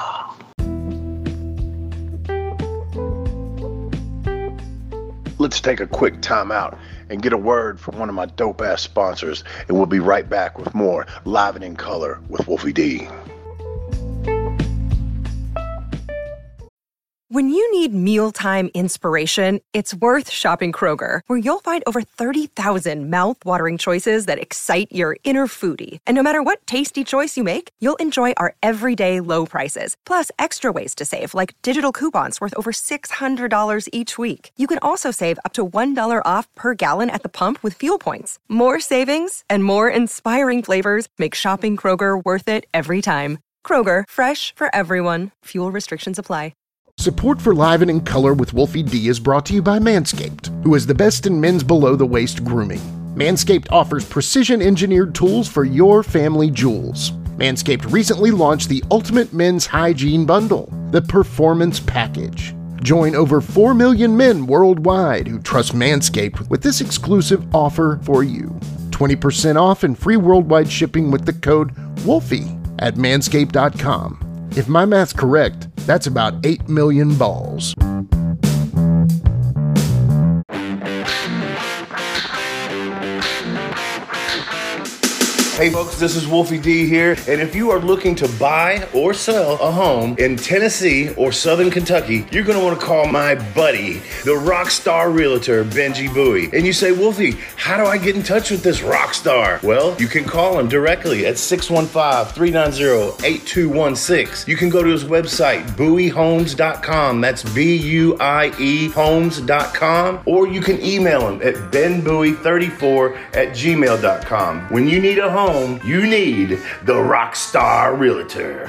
Let's take a quick time out and get a word from one of my dope-ass sponsors, and we'll be right back with more Live and in Color with Wolfie D. When you need mealtime inspiration, it's worth shopping Kroger, where you'll find over thirty thousand mouth-watering choices that excite your inner foodie. And no matter what tasty choice you make, you'll enjoy our everyday low prices, plus extra ways to save, like digital coupons worth over six hundred dollars each week. You can also save up to one dollar off per gallon at the pump with fuel points. More savings and more inspiring flavors make shopping Kroger worth it every time. Kroger, fresh for everyone. Fuel restrictions apply. Support for Live and in Color with Wolfie D is brought to you by Manscaped, who is the best in men's below-the-waist grooming. Manscaped offers precision-engineered tools for your family jewels. Manscaped recently launched the Ultimate Men's Hygiene Bundle, the Performance Package. Join over four million men worldwide who trust Manscaped with this exclusive offer for you. twenty percent off and free worldwide shipping with the code WOLFIE at manscaped dot com. If my math's correct, that's about eight million balls. Hey folks, this is Wolfie D here, and if you are looking to buy or sell a home in Tennessee or Southern Kentucky, you're going to want to call my buddy, the rock star realtor, Benji Bowie. And you say, Wolfie, how do I get in touch with this rock star? Well, you can call him directly at six one five, three nine zero, eight two one six. You can go to his website, bowie homes dot com. That's B U I E homes dot com. Or you can email him at ben bowie thirty-four at gmail dot com. When you need a home, you need the Rockstar Realtor.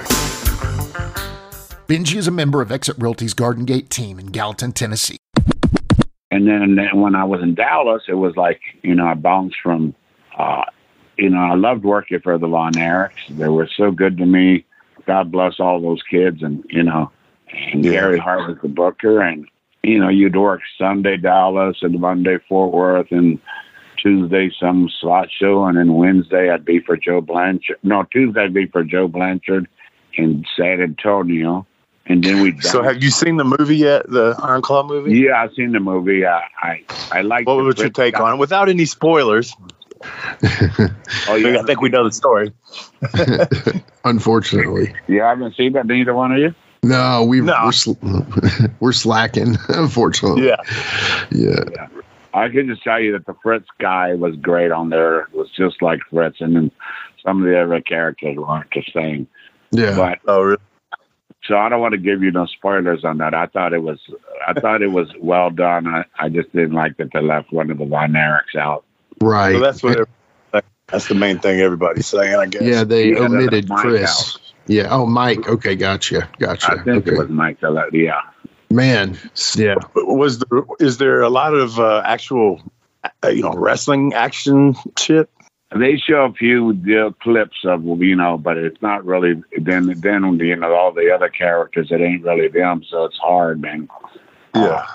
Benji is a member of Exit Realty's Garden Gate team in Gallatin, Tennessee. And then, and then when I was in Dallas, it was like, you know, I bounced from, uh, you know, I loved working for the Von Erichs. They were so good to me. God bless all those kids. And, you know, and yeah. Gary Hart was the booker. And, you know, you'd work Sunday Dallas and Monday Fort Worth and Tuesday some slot show, and then Wednesday I'd be for Joe Blanchard. No, Tuesday I'd be for Joe Blanchard in San Antonio, and then we. So, have you seen the movie yet? The Iron Claw movie? Yeah, I've seen the movie. I I, I like. What was your take guy. on it, without any spoilers? Oh yeah, I think we know the story. Unfortunately, yeah, I haven't seen that. Neither one of you. No, we no. we're sl- we're slacking. Unfortunately, yeah, yeah. yeah. I can just tell you that the Fritz guy was great on there. It was just like Fritz, and then some of the other characters weren't the same. Yeah. But, oh, really? So I don't want to give you no spoilers on that. I thought it was, I thought it was well done. I, I just didn't like that they left one of the Von Erichs out. Right. So that's what. That's the main thing everybody's saying, I guess. Yeah, they yeah, omitted Chris. Out. Yeah. Oh, Mike. Okay, gotcha. Gotcha. I think okay. it was Mike. Yeah. Man, yeah. Was there, is there a lot of uh, actual, uh, you know, wrestling action shit? They show a few uh, clips of, you know, but it's not really. Then, then you know, all the other characters, it ain't really them, so it's hard, man. Yeah. Uh,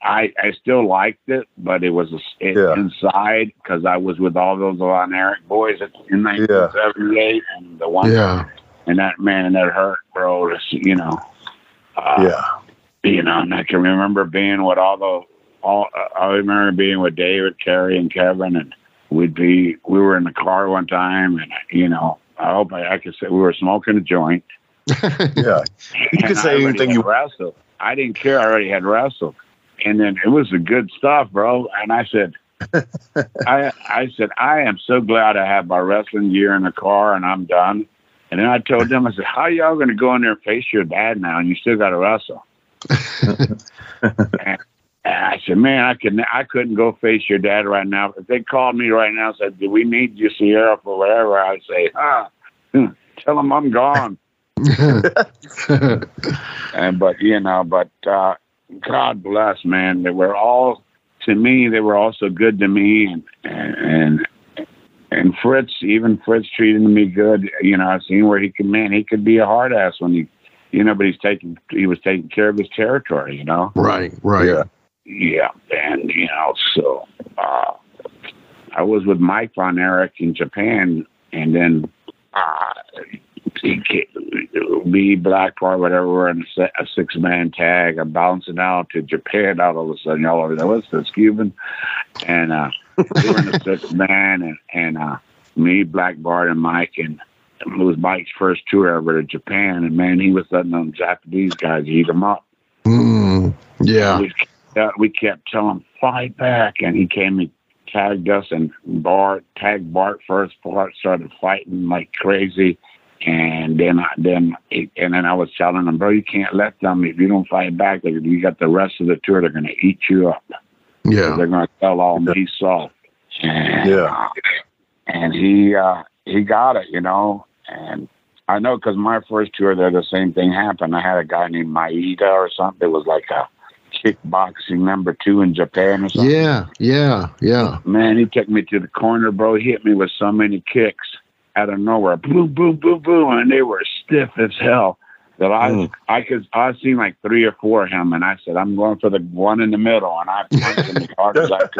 I, I still liked it, but it was it, Yeah. inside because I was with all those Von Erich boys in nineteen seventy-eight, and the one, Yeah. and that man, that hurt, bro. It's, you know, uh, Yeah. you know, and I can remember being with all the all. I remember being with David, Kerry, and Kevin, and we'd be we were in the car one time, and you know, I hope I, I could say we were smoking a joint. Yeah. You could And say I already anything had you wrestled. I didn't care. I already had wrestled. And then it was the good stuff, bro. And I said, I I said, I am so glad I have my wrestling gear in the car and I'm done. And then I told them, I said, how y'all going to go in there and face your dad now and you still got to wrestle? and, and I said, man, I couldn't, I couldn't go face your dad right now. If they called me right now and said, do we need you, Sierra, for whatever? I'd say, ah, tell them I'm gone. and but you know, but uh, God bless, man. They were all to me. They were also good to me, and and and Fritz, even Fritz treated me good. You know, I've seen where he could, man, he could be a hard ass when he, you know, but he's taking, he was taking care of his territory. You know, Right, right. Yeah. yeah, and you know, so uh, I was with Mike Von Erich in Japan, and then. Uh, He me, Blackheart, whatever, we're in a, a six-man tag. I'm bouncing out to Japan. Out all of a sudden, y'all over there, what's this, Cuban? And uh, we were in a six-man, and, and uh, me, Blackheart, and Mike, and it was Mike's first tour ever to Japan. And, man, he was letting them Japanese guys eat him up. Mm, yeah. We, uh, we kept telling him, fight back. And he came and tagged us, and Bart, tagged Bart first. Bart started fighting like crazy. And then, I, then, and then I was telling them, bro, you can't let them. If you don't fight back, they, you got the rest of the tour. They're going to eat you up. Yeah. They're going to tell all me soft. And, Yeah. uh, and he, uh, he got it, you know. And I know because my first tour there, the same thing happened. I had a guy named Maeda or something. It was like a kickboxing number two in Japan or something. Yeah, yeah, yeah. Man, he took me to the corner, bro. He hit me with so many kicks out of nowhere, boom, boom, boom, boom, and they were stiff as hell. That I, mm. I could, I seen like three or four of him, and I said, I'm going for the one in the middle, and I punched him as hard as I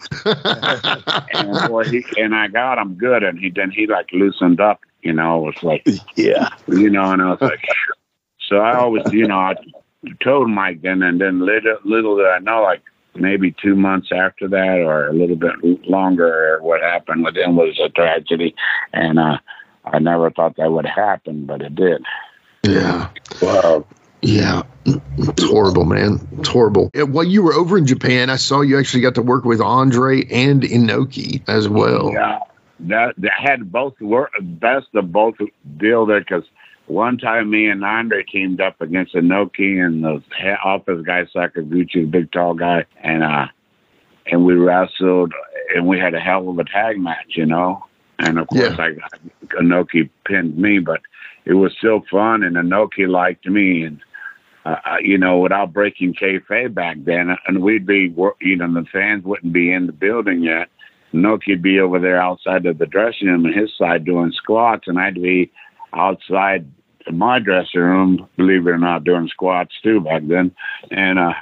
could. and boy, he and I got him good, and he then he like loosened up, you know. It was like, yeah, you know, and I was like, so I always, you know, I told Mike then, and then little, little did I know, like. Maybe two months after that, or a little bit longer, what happened with him was a tragedy, and uh, I never thought that would happen, but it did. Yeah. Wow. Yeah. It's horrible, man. It's horrible. While you were over in Japan, I saw you actually got to work with Andre and Inoki as well. Yeah, that, that had both work, best of both deal there, because one time me and Andre teamed up against Inoki and the office guy, Sakaguchi, the big tall guy, and uh, and we wrestled, and we had a hell of a tag match, you know. And of course, yeah. I Inoki pinned me, but it was still fun, and Inoki liked me, and uh, you know, without breaking kayfabe back then, and we'd be, you know, the fans wouldn't be in the building yet. Inoki'd be over there outside of the dressing room on his side doing squats, and I'd be outside in my dressing room, believe it or not, doing squats too back then. And uh,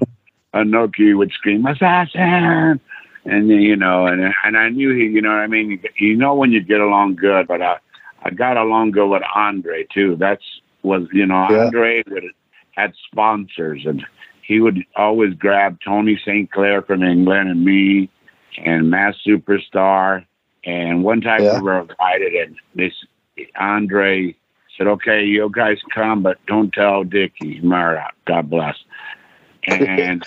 Inoki would scream, "Assassin!" And you know, and and I knew he, you know what I mean? You know when you get along good, but I, I got along good with Andre too. That's was, you know, yeah. Andre would, had sponsors, and he would always grab Tony Saint Clair from England and me and Mass Superstar. And one time yeah. we were invited, and this Andre said, "Okay, you guys come, but don't tell Dickie Murdoch. God bless." And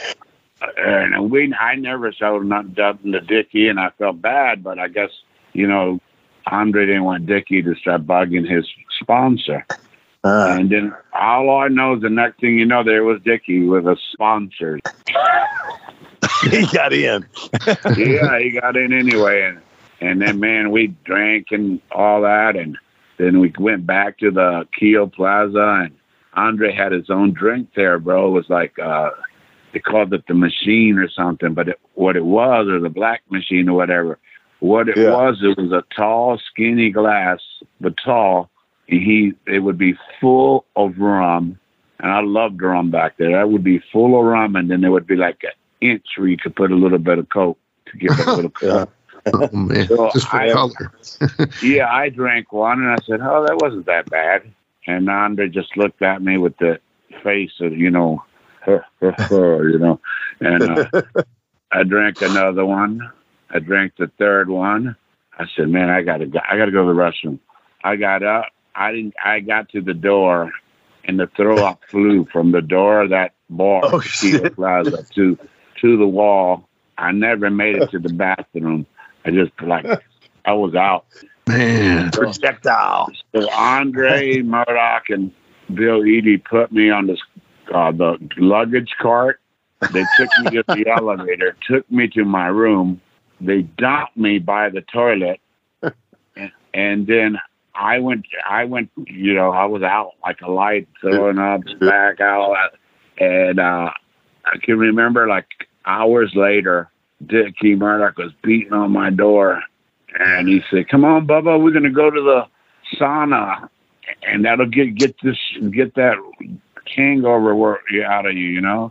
and we, I never told nothing to Dickie, and I felt bad, but I guess, you know, Andre didn't want Dickie to start bugging his sponsor. Uh, and then all I know is the next thing you know, there was Dickie with a sponsor. He got in. Yeah, he got in anyway, and and then man, we drank and all that, and then we went back to the Keo Plaza, and Andre had his own drink there, bro. It was like, uh, they called it the machine or something, but it, what it was, or the black machine or whatever, what it yeah. was, it was a tall, skinny glass, but tall, and he, it would be full of rum, and I loved rum back there. That would be full of rum, and then there would be like a inch where you could put a little bit of Coke to give it a little color. Oh, man. So Just for I, color. yeah, I drank one, and I said, oh, that wasn't that bad. And Andre just looked at me with the face of, you know, you know. And uh, I drank another one. I drank the third one. I said, man, I gotta go. I gotta go to the restroom. I got up. I didn't. I got to the door, and the throw up flew from the door of that bar Oh, Tequila Plaza to to the wall. I never made it to the bathroom. I just like I was out. Man. So, Projectile. so Andre Murdoch and Bill Eadie put me on this uh, the luggage cart. They took me to the elevator, took me to my room. They dumped me by the toilet, and, and then I went. I went. You know, I was out like a light, throwing up, back out, and uh, I can remember like hours later, Dickie Murdoch was beating on my door, and he said, "Come on, Bubba, we're gonna go to the sauna, and that'll get get this get that hangover work out of you, you know."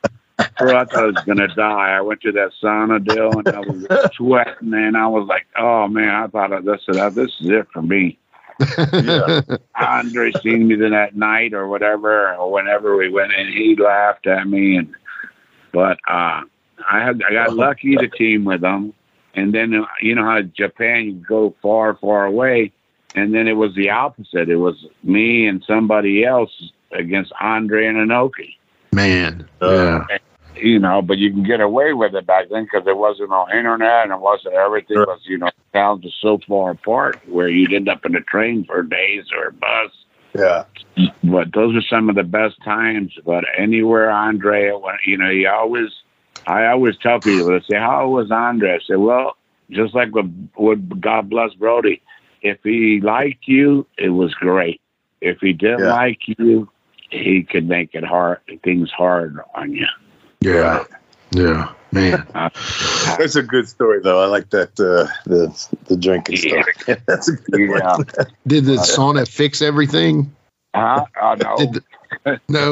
So I thought I was gonna die. I went to that sauna deal, and I was sweating, and I was like, "Oh man!" I thought this is this is it for me. Yeah. Andre seen me then that night or whatever, or whenever we went, and he laughed at me. And but uh, I had I got lucky to team with him, and then you know how Japan you go far, far away, and then it was the opposite. It was me and somebody else against Andre and Inoki. Man, uh, yeah. You know, but you can get away with it back then because there wasn't no internet and it wasn't everything. It was, you know, towns are so far apart where you'd end up in a train for days or a bus. Yeah. But those are some of the best times. But anywhere Andre went, you know, he always, I always tell people, they say, how was Andre? I say, well, just like with, with God Bless Brody, if he liked you, it was great. If he didn't yeah. like you, he could make it hard, things hard on you. Yeah, yeah, man. That's a good story, though. I like that uh, the the drinking story. Yeah. That's a good yeah. one. Did the sauna fix everything? Uh, uh, no, Did the, no,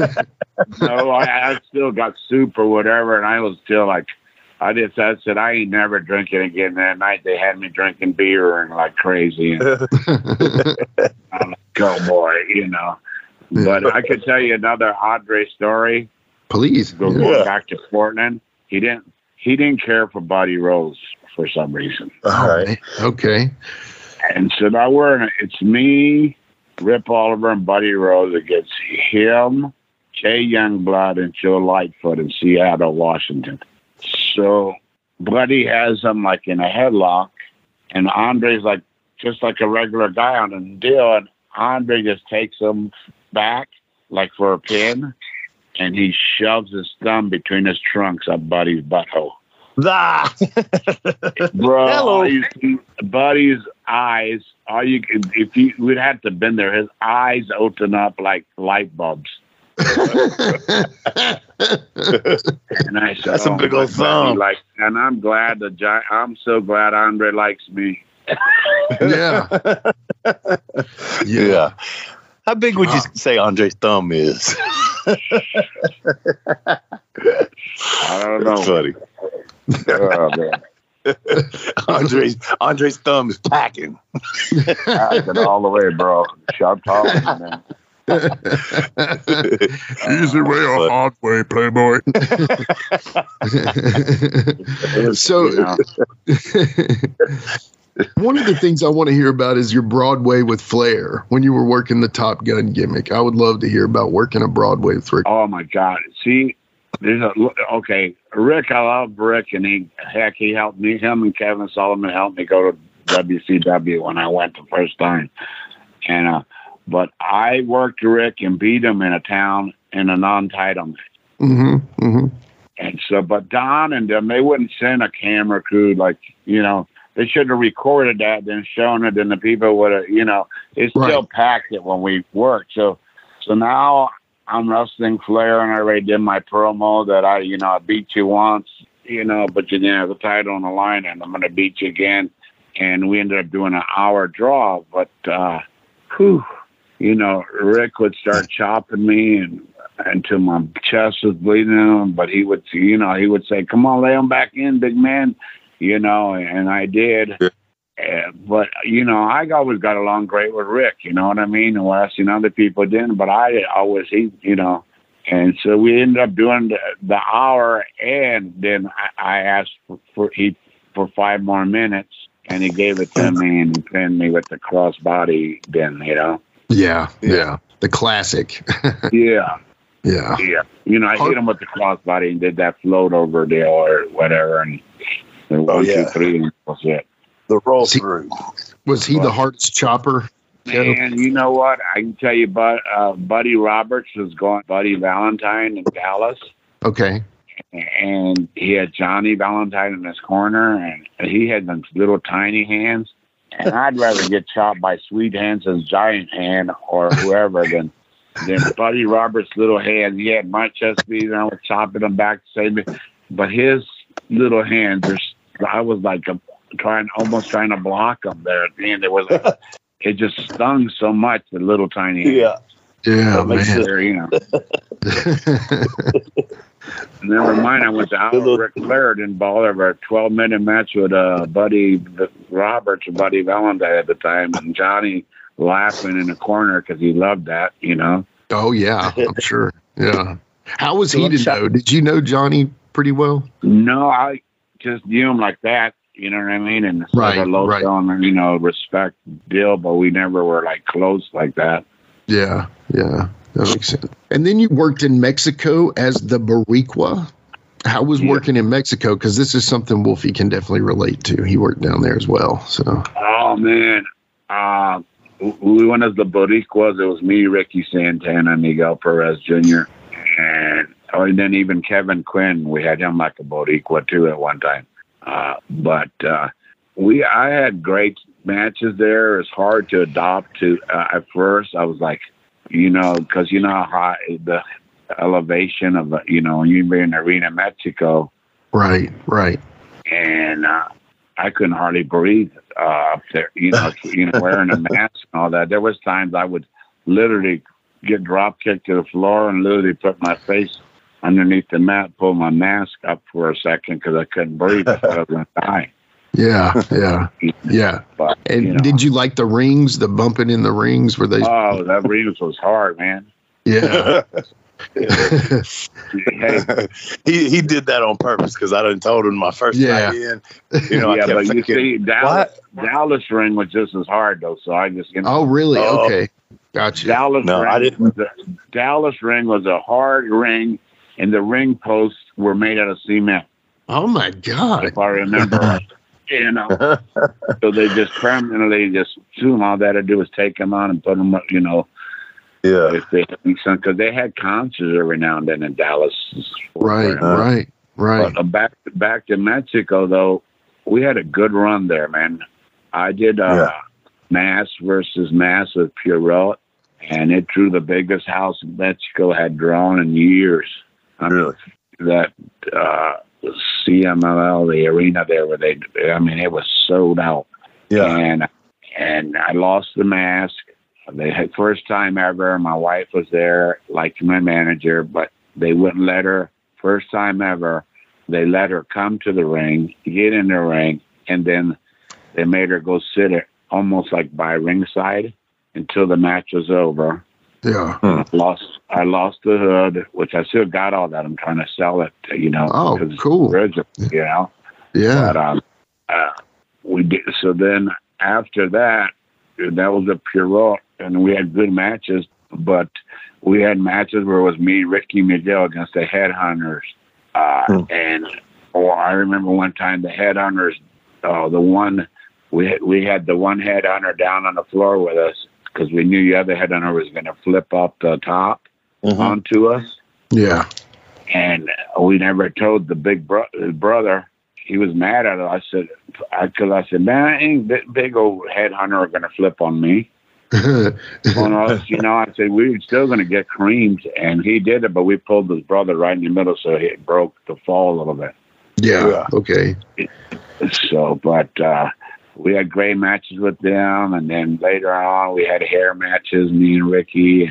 no. I, I still got soup or whatever, and I was still like, I just I said I ain't never drinking again. That night they had me drinking beer and like crazy. And I'm like, go boy, you know. But I could tell you another Andre story. Please. Going yeah. back to Portland, he didn't he didn't care for Buddy Rose for some reason. All right. Okay. And so now we're in a, it's me, Rip Oliver, and Buddy Rose against him, Jay Youngblood, and Joe Lightfoot in Seattle, Washington. So Buddy has him like in a headlock, and Andre's like just like a regular guy on a deal, and Andre just takes him back like for a pin. And he shoves his thumb between his trunks up Buddy's butthole. Ah. Bro, Hello. You see Buddy's eyes, all you could, if you would have to been there, his eyes open up like light bulbs. And I said, that's oh, a big old thumb. Like, and I'm glad the giant, I'm so glad Andre likes me. Yeah. yeah. Yeah. How big would you say Andre's thumb is? I don't know. That's funny. Oh, man. Andre's Andre's thumb is packing. Packing all the way, bro. Sharp talking, man. Easy way or hard way, Playboy. So, one of the things I want to hear about is your Broadway with Flair when you were working the Top Gun gimmick. I would love to hear about working a Broadway with Rick. Oh my God! See, there's a okay. Rick, I love Rick, and he heck, he helped me. Him and Kevin Sullivan helped me go to W C W when I went the first time. And uh, but I worked Rick and beat him in a town in a non-title match. Mm-hmm. Mm-hmm. And so, but Don and them, they wouldn't send a camera crew like you know. They should have recorded that, then shown it, and the people would have, you know, it still right. packed it when we worked. So, so now I'm wrestling Flair, and I already did my promo that I, you know, I beat you once, you know, but you didn't have the title on the line, and I'm going to beat you again. And we ended up doing an hour draw, but, uh, whew, you know, Rick would start chopping me, and until my chest was bleeding. But he would, you know, he would say, "Come on, lay him back in, big man," you know, and I did. Yeah. Uh, but you know, I always got along great with Rick. You know what I mean? And Wes and other people didn't, but I always he, you know, and so we ended up doing the, the hour, and then I, I asked for, for he for five more minutes, and he gave it to me and pinned me with the crossbody. Then you know, yeah, yeah, the classic. yeah, yeah, yeah. You know, I hit him with the crossbody and did that float over deal or whatever, and, and oh, one, yeah. two, three, and that was it. The roll was he, through. Was he the hardest chopper? And you know what? I can tell you, but uh, Buddy Roberts was going, Buddy Valentine in Dallas. Okay. And he had Johnny Valentine in his corner, and he had them little tiny hands. And I'd rather get chopped by Sweet Hands' giant hand or whoever than than Buddy Roberts' little hand. He had my chest beat, and I was chopping him back to save me. But his little hands, I was like a trying, almost trying to block them there at the end. It was, like, it just stung so much, the little tiny hand. Yeah, yeah, man. There, you know. Never mind, I went to Howard Ric Flair in Ball, a twelve minute match with uh, Buddy Roberts and Buddy Valentine at the time, and Johnny laughing in the corner because he loved that, you know. Oh yeah, I'm sure. Yeah. How was he to know? Did you know Johnny pretty well? No, I just knew him like that. You know what I mean? And right, sort of low right. down, you know, respect deal, but we never were like close like that. Yeah, yeah, that makes sense. And then you worked in Mexico as the Boricua. How was yeah. working in Mexico? Because this is something Wolfie can definitely relate to. He worked down there as well. So. Oh man, uh, we went as the Boricuas. It was me, Ricky Santana, Miguel Perez Junior, and oh, and then even Kevin Quinn. We had him like a Boricua too at one time. Uh, but uh, we, I had great matches there. It's hard to adopt to. Uh, at first, I was like, you know, because you know how high the elevation of, you know, you be in Arena Mexico, right, right, and uh, I couldn't hardly breathe uh, up there. You know, you know, wearing a mask and all that. There was times I would literally get drop kicked to the floor and literally put my face underneath the mat, pull my mask up for a second because I couldn't breathe. I was going to die. Yeah, yeah, yeah. But, and you know, did you like the rings, the bumping in the rings? Were they? Oh, that rings was hard, man. Yeah. Hey, he he did that on purpose because I done told him my first yeah. night in. You know, yeah, I kept but thinking, you see, Dallas, Dallas ring was just as hard though. So I just, you know, oh, really? Oh. Okay, gotcha. Dallas No, ring I didn't. Was a, Dallas ring was a hard ring, and the ring posts were made out of cement. Oh my God! If I remember right. You know, so they just permanently just assume all they had to do was take them on and put them, you know. Yeah. If they, because they had concerts every now and then in Dallas. Right, uh, right, right. But back back to Mexico though, we had a good run there, man. I did uh, yeah. Mass versus Mass with Pierrot, and it drew the biggest house Mexico had drawn in years. I mean, that uh, C M L L, the arena there, where they, I mean, it was sold out. Yeah. And and I lost the mask. They had first time ever. My wife was there, like my manager, but they wouldn't let her. First time ever, they let her come to the ring, get in the ring, and then they made her go sit it almost like by ringside until the match was over. Yeah. I lost. I lost the hood, which I still got all that. I'm trying to sell it, you know. Oh, cool. Original, you know. Yeah. But um, uh, we did. So then after that, that was a Pierrot, and we had good matches. But we had matches where it was me, Ricky Miguel against the Headhunters, uh, hmm. and or I remember one time the Headhunters, uh, the one we had, we had the one Headhunter down on the floor with us, because we knew the other Headhunter was going to flip up the top mm-hmm. onto us. Yeah. And we never told the big bro- brother. He was mad at it. I said, because I, I said, man, ain't that big old Headhunter going to flip on me. on us, you know, I said, we were still going to get creamed. And he did it, but we pulled his brother right in the middle, so it broke the fall a little bit. Yeah, yeah. Okay. So, but, uh, we had great matches with them, and then later on we had hair matches, me and Ricky, and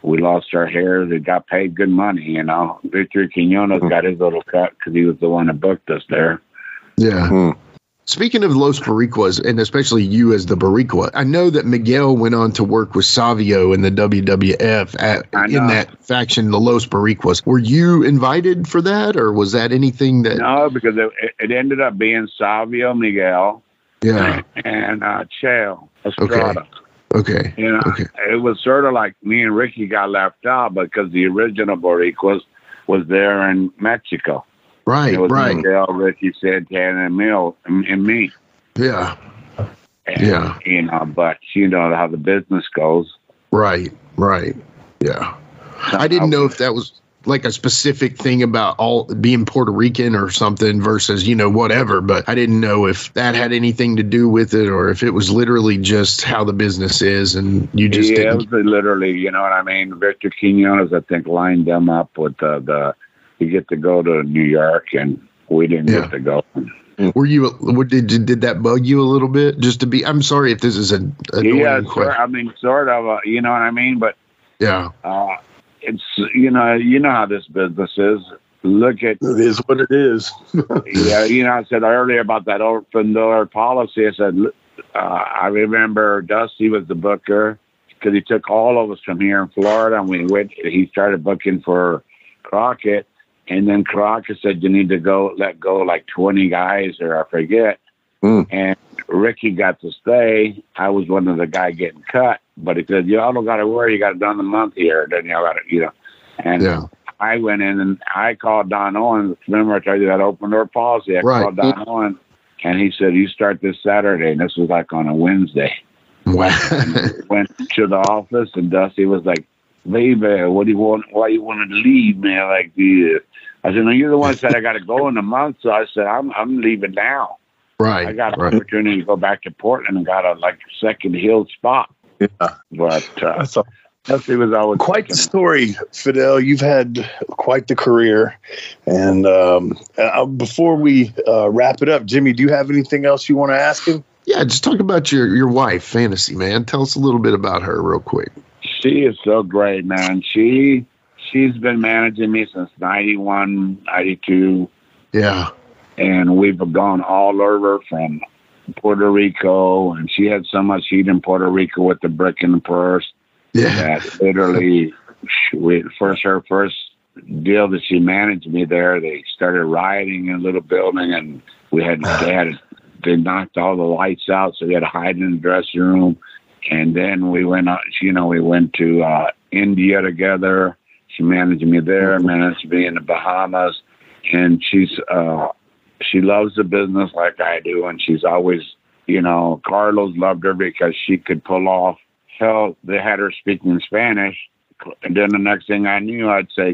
we lost our hair. They got paid good money, you know. Victor Quinones got his little cut because he was the one that booked us there. Yeah. Mm. Speaking of Los Boricuas, and especially you as the Boricua, I know that Miguel went on to work with Savio in the W W F at, in that faction, the Los Boricuas. Were you invited for that, or was that anything that... No, because it, it ended up being Savio, Miguel, yeah, and uh, Chael Estrada. Okay. Okay. You know, okay. It was sort of like me and Ricky got left out because the original Boricuas was there in Mexico. Right, it was right. Miguel, Ricky, Santana, and Mill, and, and me. Yeah. And, yeah. You know, but you know how the business goes. Right, right. Yeah. So I didn't know if that was like a specific thing about all being Puerto Rican or something versus, you know, whatever, but I didn't know if that had anything to do with it or if it was literally just how the business is and you just yeah, didn't. It was literally, you know what I mean? Victor Quinones, I think, lined them up with the, the you get to go to New York, and we didn't yeah. get to go. Were you? What did did that bug you a little bit? Just to be, I'm sorry if this is a, a yeah, sort, I mean, sort of, uh, you know what I mean. But yeah, uh, it's you know, you know how this business is. Look at it is what it is. yeah, you know, I said earlier about that open door policy. I said uh, I remember Dusty was the booker because he took all of us from here in Florida, and we went. He started booking for Crockett. And then Crockett said, you need to go let go like twenty guys, or I forget. Mm. And Ricky got to stay. I was one of the guys getting cut. But he said, y'all don't got to worry. You got done the month here. Then y'all got to, you know. And yeah. I went in and I called Don Owens. Remember I told you that open door policy? I right. called Don Owens. And he said, you start this Saturday. And this was like on a Wednesday. Wow. Went to the office, and Dusty was like, baby, what do you want? Why you wanted to leave, man, like this? I said, no, you're the one that said I got to go in a month. So I said, I'm I'm leaving now. Right. I got an right. opportunity to go back to Portland and got a like second hill spot. Yeah. But uh, that's a, that's it was always quite the story, Fidel. You've had quite the career. And um, uh, before we uh, wrap it up, Jimmy, do you have anything else you want to ask him? Yeah, just talk about your, your wife, Fantasy, man. Tell us a little bit about her real quick. She is so great, man. She... She's been managing me since ninety-one, ninety-two. Yeah. And we've gone all over from Puerto Rico. And she had so much heat in Puerto Rico with the brick and the purse. Yeah. That literally, we, first her first deal that she managed me there, they started rioting in a little building. And we had, they had, they knocked all the lights out. So we had to hide in the dressing room. And then we went, you know, we went to uh, India together. She managed me there, managed me in the Bahamas, and she's uh, she loves the business like I do, and she's always, you know, Carlos loved her because she could pull off. Hell, they had her speaking Spanish, and then the next thing I knew, I'd say,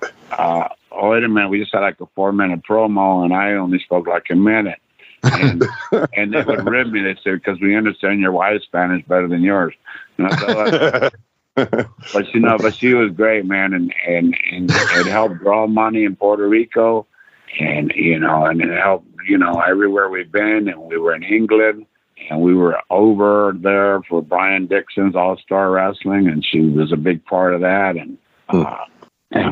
uh, oh, wait a minute, we just had like a four-minute promo, and I only spoke like a minute. And, and they would rib me. They said, because we understand your wife's Spanish better than yours. And I thought, but you know, but she was great, man, and and and it helped draw money in Puerto Rico, and you know, and it helped, you know, everywhere we've been, and we were in England, and we were over there for Brian Dixon's All Star Wrestling, and she was a big part of that, and uh, and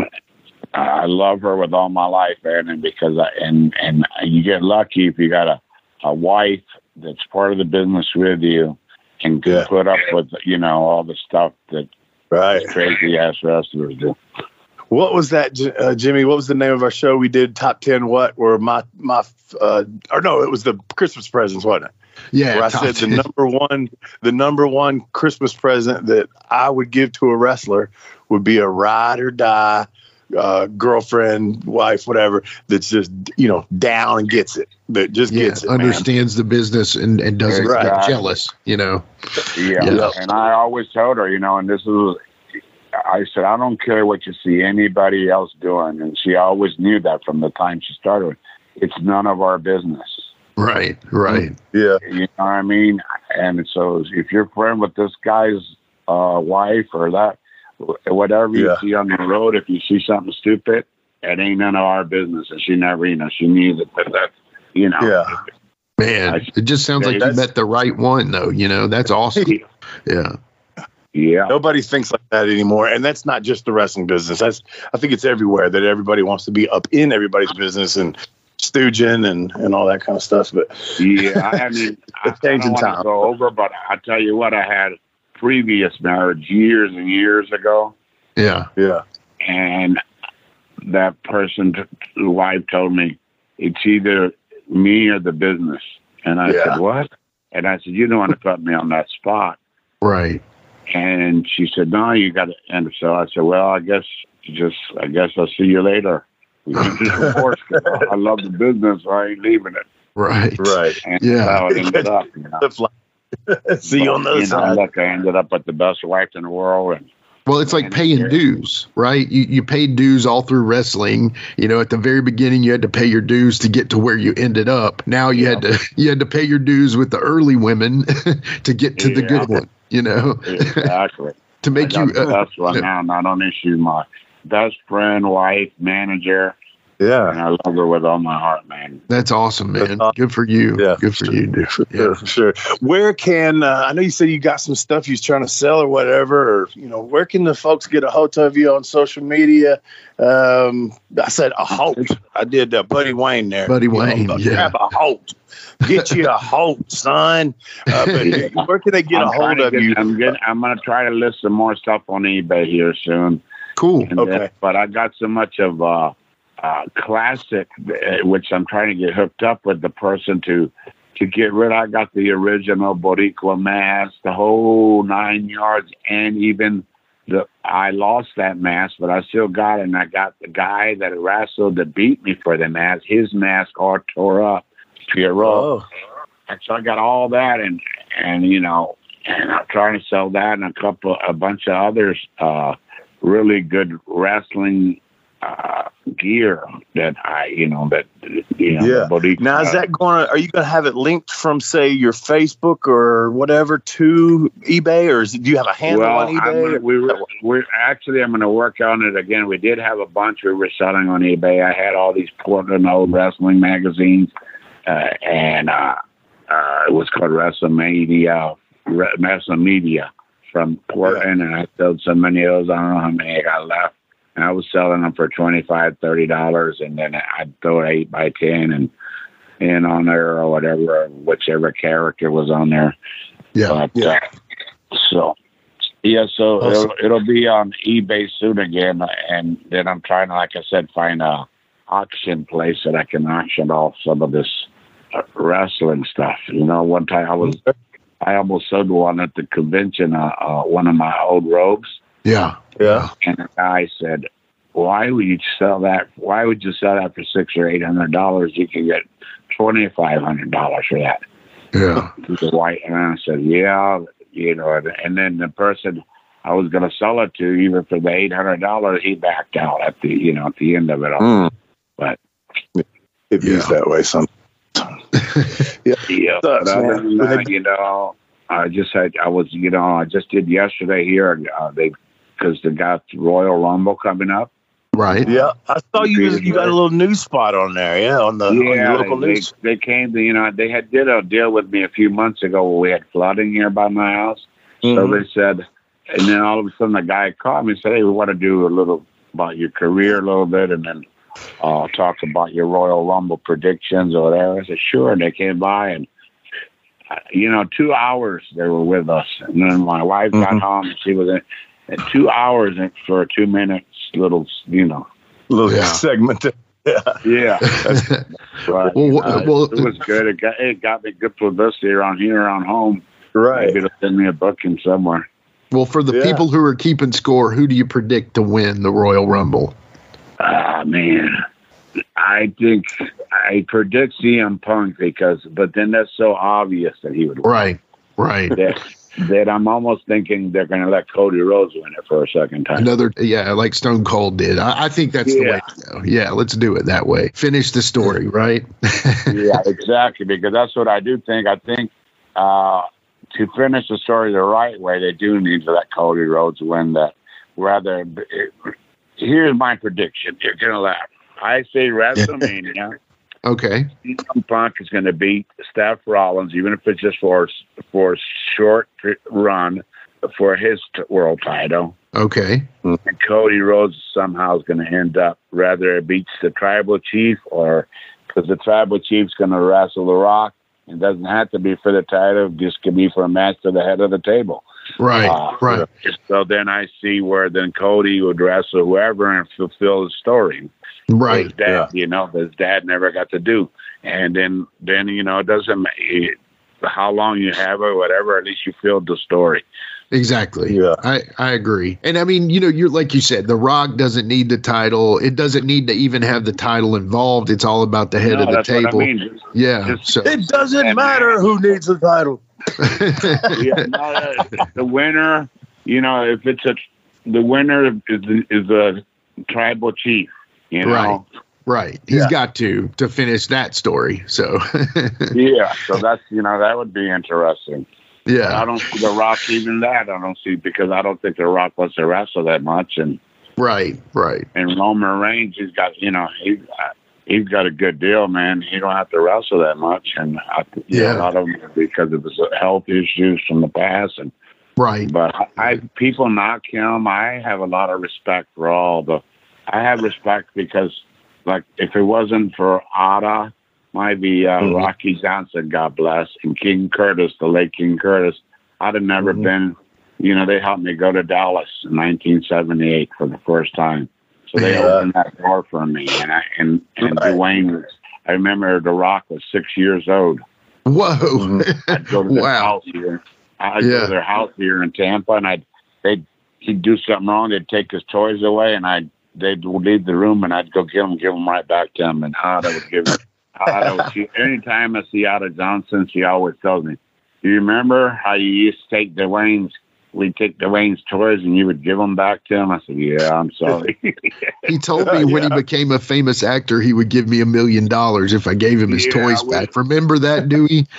I love her with all my life, man, and because I, and and you get lucky if you got a a wife that's part of the business with you. And could yeah. put up with, you know, all the stuff that right. crazy ass wrestlers do. What was that, uh, Jimmy? What was the name of our show? We did top ten. What? Or my my? Uh, or no, it was the Christmas presents, wasn't it? Yeah. Where I said ten. the number one, the number one Christmas present that I would give to a wrestler would be a ride or die uh, girlfriend, wife, whatever. That's just, you know, down and gets it. That just yeah, gets it, understands man. the business and, and doesn't right. get jealous, you know. Yeah. yeah, and I always told her, you know, and this is, I said, I don't care what you see anybody else doing, and she always knew that from the time she started. It's none of our business. Right, right. Yeah. You know what I mean? And so if you're friend with this guy's uh, wife or that, whatever you yeah. see on the road, if you see something stupid, it ain't none of our business. And she never, you know, she knew that, that, that you know. Yeah. Man, it just sounds like you met the right one, though. You know, that's awesome. Yeah. Yeah. Nobody thinks like that anymore. And that's not just the wrestling business. That's I think it's everywhere that everybody wants to be up in everybody's business and stooging and, and all that kind of stuff. But yeah, I mean, I, I don't want to go over, but I tell you what, I had previous marriage years and years ago. Yeah. Yeah. And that person, the wife told me, it's either me or the business. And I Yeah. said, what? And I said, you don't want to put me on that spot. Right. And she said, no, you got to. And so I said, well, I guess just, I guess I'll see you later. Just forced it. I love the business, so I ain't leaving it. Right. Right. And Yeah. that's how it ended up. You know. See you on the other you know, side. look, I ended up with the best wife in the world. And Well, it's like And paying yeah. dues, right? You you paid dues all through wrestling. You know, at the very beginning, you had to pay your dues to get to where you ended up. Now you had to you had to pay your dues with the early women to get to the Yeah. good one. You know, exactly. to make I you. got the Uh, best one you know, now. Not only she's my best friend, wife, manager, and Yeah. I love her with all my heart, man. that's awesome, man. That's awesome. Good for you. Yeah. Good for you, dude. For Yeah. sure, for sure. Where can uh, I know you said you got some stuff you're trying to sell or whatever, or you know, where can the folks get a hold of you on social media? Um, I said a hold. I did uh, Buddy Wayne there. Buddy You know, Wayne, uh, yeah. grab a hold. Get you a hold, son. Uh, but where can they get I'm a hold trying to of get- you? I'm getting, I'm going to try to list some more stuff on eBay here soon. Cool. And Okay. then- but I got so much of uh, uh, classic, uh, which I'm trying to get hooked up with the person to to get rid. I got the original Boricua mask, the whole nine yards, and even the I lost that mask, but I still got it. And I got the guy that wrestled that beat me for the mask. His mask all tore up, tear up. Oh, And so I got all that, and and you know, and I'm trying to sell that and a couple, a bunch of others, uh, really good wrestling uh, gear that I, you know, that you know. yeah. Boricua- Now is that going to? Are you going to have it linked from say your Facebook or whatever to eBay, or is it, do you have a handle well, on I'm eBay? gonna, we were, we're actually I'm going to work on it again. We did have a bunch we were selling on eBay. I had all these Portland old wrestling magazines, uh, and uh, uh, it was called WrestleMedia, Re- WrestleMedia from Portland, and I sold so many of those. I don't know how many I got left. And I was selling them for twenty-five dollars, thirty dollars, and then I'd throw an eight by ten and in on there or whatever, whichever character was on there. Yeah. But, Yeah. uh, so, yeah, so Awesome. it'll, it'll be on eBay soon again. And then I'm trying to, like I said, find a auction place that I can auction off some of this uh, wrestling stuff. You know, one time I was, I almost sold one at the convention, uh, uh, one of my old robes. Yeah. Yeah. And the guy said, why would you sell that? Why would you sell that for six or eight hundred dollars? You can get twenty-five hundred dollars for that. Yeah. The white, and I said, yeah, you know, and, and then the person I was going to sell it to, even for the eight hundred dollars, he backed out at the, you know, at the end of it all. Mm. But It is Yeah. that way some. yeah, Sucks, but other man. than that, you know, I just had, I was, you know, I just did yesterday here, uh, they, because they got Royal Rumble coming up. Right. Yeah, I saw you. You got a little news spot on there. Yeah, on the, on Yeah, your local they, news. they came to, you know, they had did a deal with me a few months ago where we had flooding here by my house. So Mhm. they said, and then all of a sudden the guy called me and said, hey, we want to do a little about your career a little bit and then uh, talk about your Royal Rumble predictions or whatever. I said, sure. And they came by and, uh, you know, two hours they were with us. And then my wife got Mhm. home and she was in, in two hours for a two minutes little, you know. Little Yeah. segment. Yeah. Yeah. But, Well, uh, well- it was good. It got, it got me good publicity around here, around home. Right. Maybe it'll send me a booking somewhere. Well, for the Yeah. people who are keeping score, who do you predict to win the Royal Rumble? Ah, man. I think I predict C M Punk because, but then that's so obvious that he would win. Right. Right. That, that I'm almost thinking they're going to let Cody Rhodes win it for a second time. Another, yeah, like Stone Cold did. I, I think that's the Yeah. way to go. Yeah, let's do it that way. Finish the story, right? Yeah, exactly. Because that's what I do think. I think uh, to finish the story the right way, they do need to let Cody Rhodes win that. Rather, it, here's my prediction. You're going to laugh. I say WrestleMania. Okay. C M Punk is going to beat Seth Rollins, even if it's just for for a short run. for his t- world title. Okay. And Cody Rhodes somehow is going to end up, whether it beats the Tribal Chief or because the Tribal Chief's going to wrestle The Rock. It doesn't have to be for the title. Just can be for a match to the head of the table. Right, uh, right. So then I see where then Cody would wrestle whoever and fulfill the story. Right. His dad, yeah. You know, his dad never got to do. And then, then you know, it doesn't matter how long you have it, whatever, at least you filled the story. Exactly. Yeah. I, I agree. And I mean, you know, you're like you said, The Rock doesn't need the title. It doesn't need to even have the title involved. It's all about the head no, of the that's table. What I mean. Yeah. Just, so it doesn't matter who needs the title. yeah, no, the winner, you know, if it's a, the winner is is a Tribal Chief, you know. Right. Right. He's Yeah. got to to finish that story. So yeah, so that's, you know, that would be interesting. yeah. I don't see The Rock even that. I don't see, because I don't think The Rock wants to wrestle that much. And Right. Right. and Roman Reigns, he's got, you know, he's he's got a good deal, man. He don't have to wrestle that much, and I, yeah, Yeah. a lot of them because of his health issues from the past. And Right. but I, I people knock him. I have a lot of respect for all the. I have respect because, like, if it wasn't for Ada, maybe uh, Mhm. Rocky Johnson, God bless, and King Curtis, the late King Curtis, I'd have never Mhm. been. You know, they helped me go to Dallas in nineteen seventy-eight for the first time. So they Yeah. opened that door for me. And I, and, and Right. Dwayne was, I remember The Rock was six years old. Whoa. I'd go to their Wow. house here. I'd Yeah. go to their house here in Tampa, and I'd, they'd, he'd do something wrong. They'd take his toys away, and I'd, they'd leave the room, and I'd go get them, give them right back to him. And Ada would give it. Ada would, she, anytime I see Ada Johnson, she always tells me, do you remember how you used to take Dwayne's, we'd take Dwayne's toys and you would give them back to him? I said, yeah, I'm sorry. He told me when he Yeah. became a famous actor, he would give me a million dollars if I gave him his Yeah, toys we- back. Remember that, Dewey?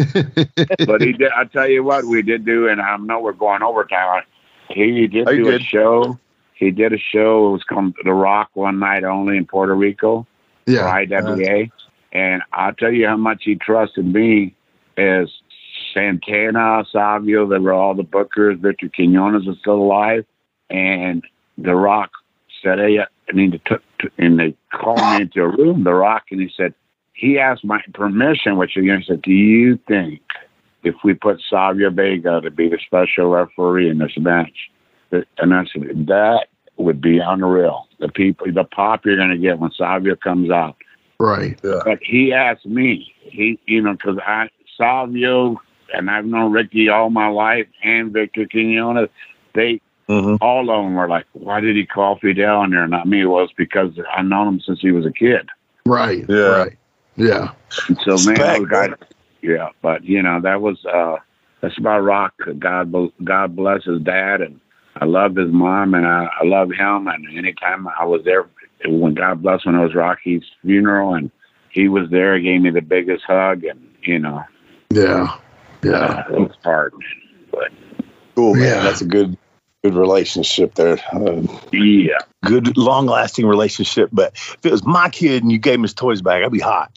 But he did, I tell you what, we did do, and I know we're going overtime. He did Oh, you do a did? show. He did a show. It was called The Rock One Night Only in Puerto Rico. For Yeah. I W A. And I'll tell you how much he trusted me is Santana, Savio, they were all the bookers. Victor Quinones is still alive. And The Rock said, hey, I need to, t- t-, and they called me into a room, The Rock, and he said, he asked my permission, which again, he said, do you think if we put Savio Vega to be the special referee in this match, that, and I said, that would be unreal. The people, the pop you're going to get when Savio comes out. Right. But he asked me, he, you know, because I, Savio, and I've known Ricky all my life, and Victor Quinones, they, Mhm. all of them were like, why did he call Fidel in there? Not me. Well, it's because I've known him since he was a kid. Right. Yeah. Right. Yeah. And so, man, Respect, those guys, yeah, but, you know, that was, uh, that's about Rock. God, bl- God bless his dad, and I love his mom, and I, I love him. And anytime I was there, when God bless, when it was Rocky's funeral, and he was there, he gave me the biggest hug, and, you know, Yeah. Yeah. uh, it was hard, but Cool, man. Yeah. That's a good, good relationship there. Uh, yeah. Good, long-lasting relationship. But if it was my kid and you gave him his toys back, I'd be hot.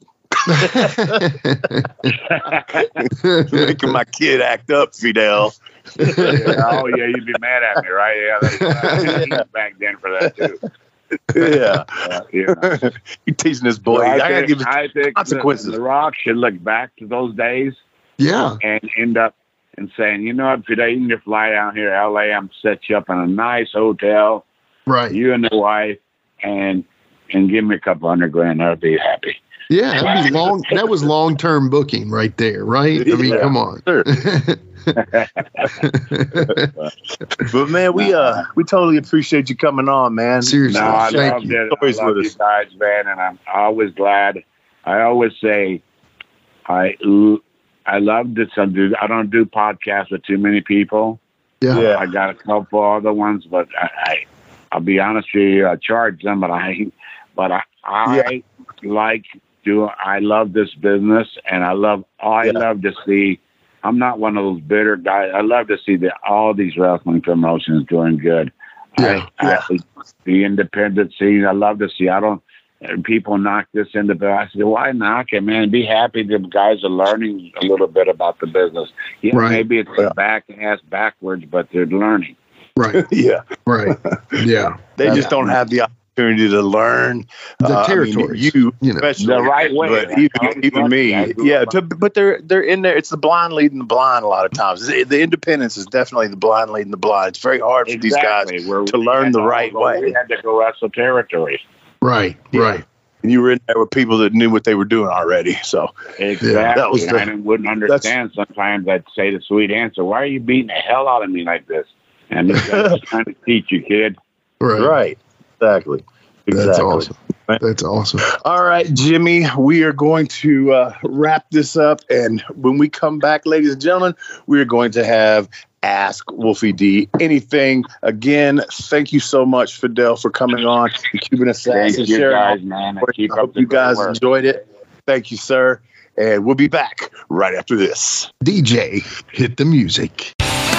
Making my kid act up, Fidel. Yeah, oh yeah, you'd be mad at me, right? Yeah, that's, uh, back then for that too. Yeah. Uh, you know. You're teasing this boy. Well, I, I, gotta think, give it I think consequences. The, the Rock should look back to those days Yeah. and end up and saying, you know what, Fidel, you can just fly down here to L A. I'm set you up in a nice hotel, Right. you and the wife, and and give me a couple hundred grand. I'd be happy. Yeah. That'd be long. That was long term booking right there. Right. I mean, Yeah. come on. Sure. But man, we uh we totally appreciate you coming on, man. Seriously. No, I Thank love you. it. I Stories love with you us. guys, man, and I'm always glad. I always say, I I love this. I do. I don't do podcasts with too many people. Yeah. Yeah. I got a couple other ones, but I, I I'll be honest with you, I charge them, but I but I I like do I love this business, and I love I Yeah. love to see. I'm not one of those bitter guys. I love to see that all these wrestling promotions doing good. Yeah, I, I, the independent scene, I love to see. I don't. and people knock this into the. I said, why knock it, man? Be happy the guys are learning a little bit about the business. Yeah, right. Maybe it's yeah. back ass backwards, but they're learning. Right. yeah. Right. Yeah. They That's, just don't have the opportunity to learn the uh, territories. I mean, you, you know, especially the right way. But even, even me, yeah. To, but they're they're in there. It's the blind leading the blind a lot of times. The independence is definitely the blind leading the blind. It's very hard for exactly. these guys to learn the right go, way. We had to go wrestle territories. Right. Yeah. Right. And you were in there with people that knew what they were doing already. So exactly, yeah, that was the, I wouldn't understand. Sometimes I'd say the sweet answer: "Why are you beating the hell out of me like this?" And this guy's trying to teach you, kid. Right. Right. Exactly. Exactly. That's awesome. That's awesome. All right, Jimmy, we are going to uh, wrap this up. And when we come back, ladies and gentlemen, we are going to have Ask Wolfie D Anything. Again, thank you so much, Fidel, for coming on. The Cuban Assassin. Thank you, guys, man. I keep hope you guys work. enjoyed it. Thank you, sir. And we'll be back right after this. D J, hit the music.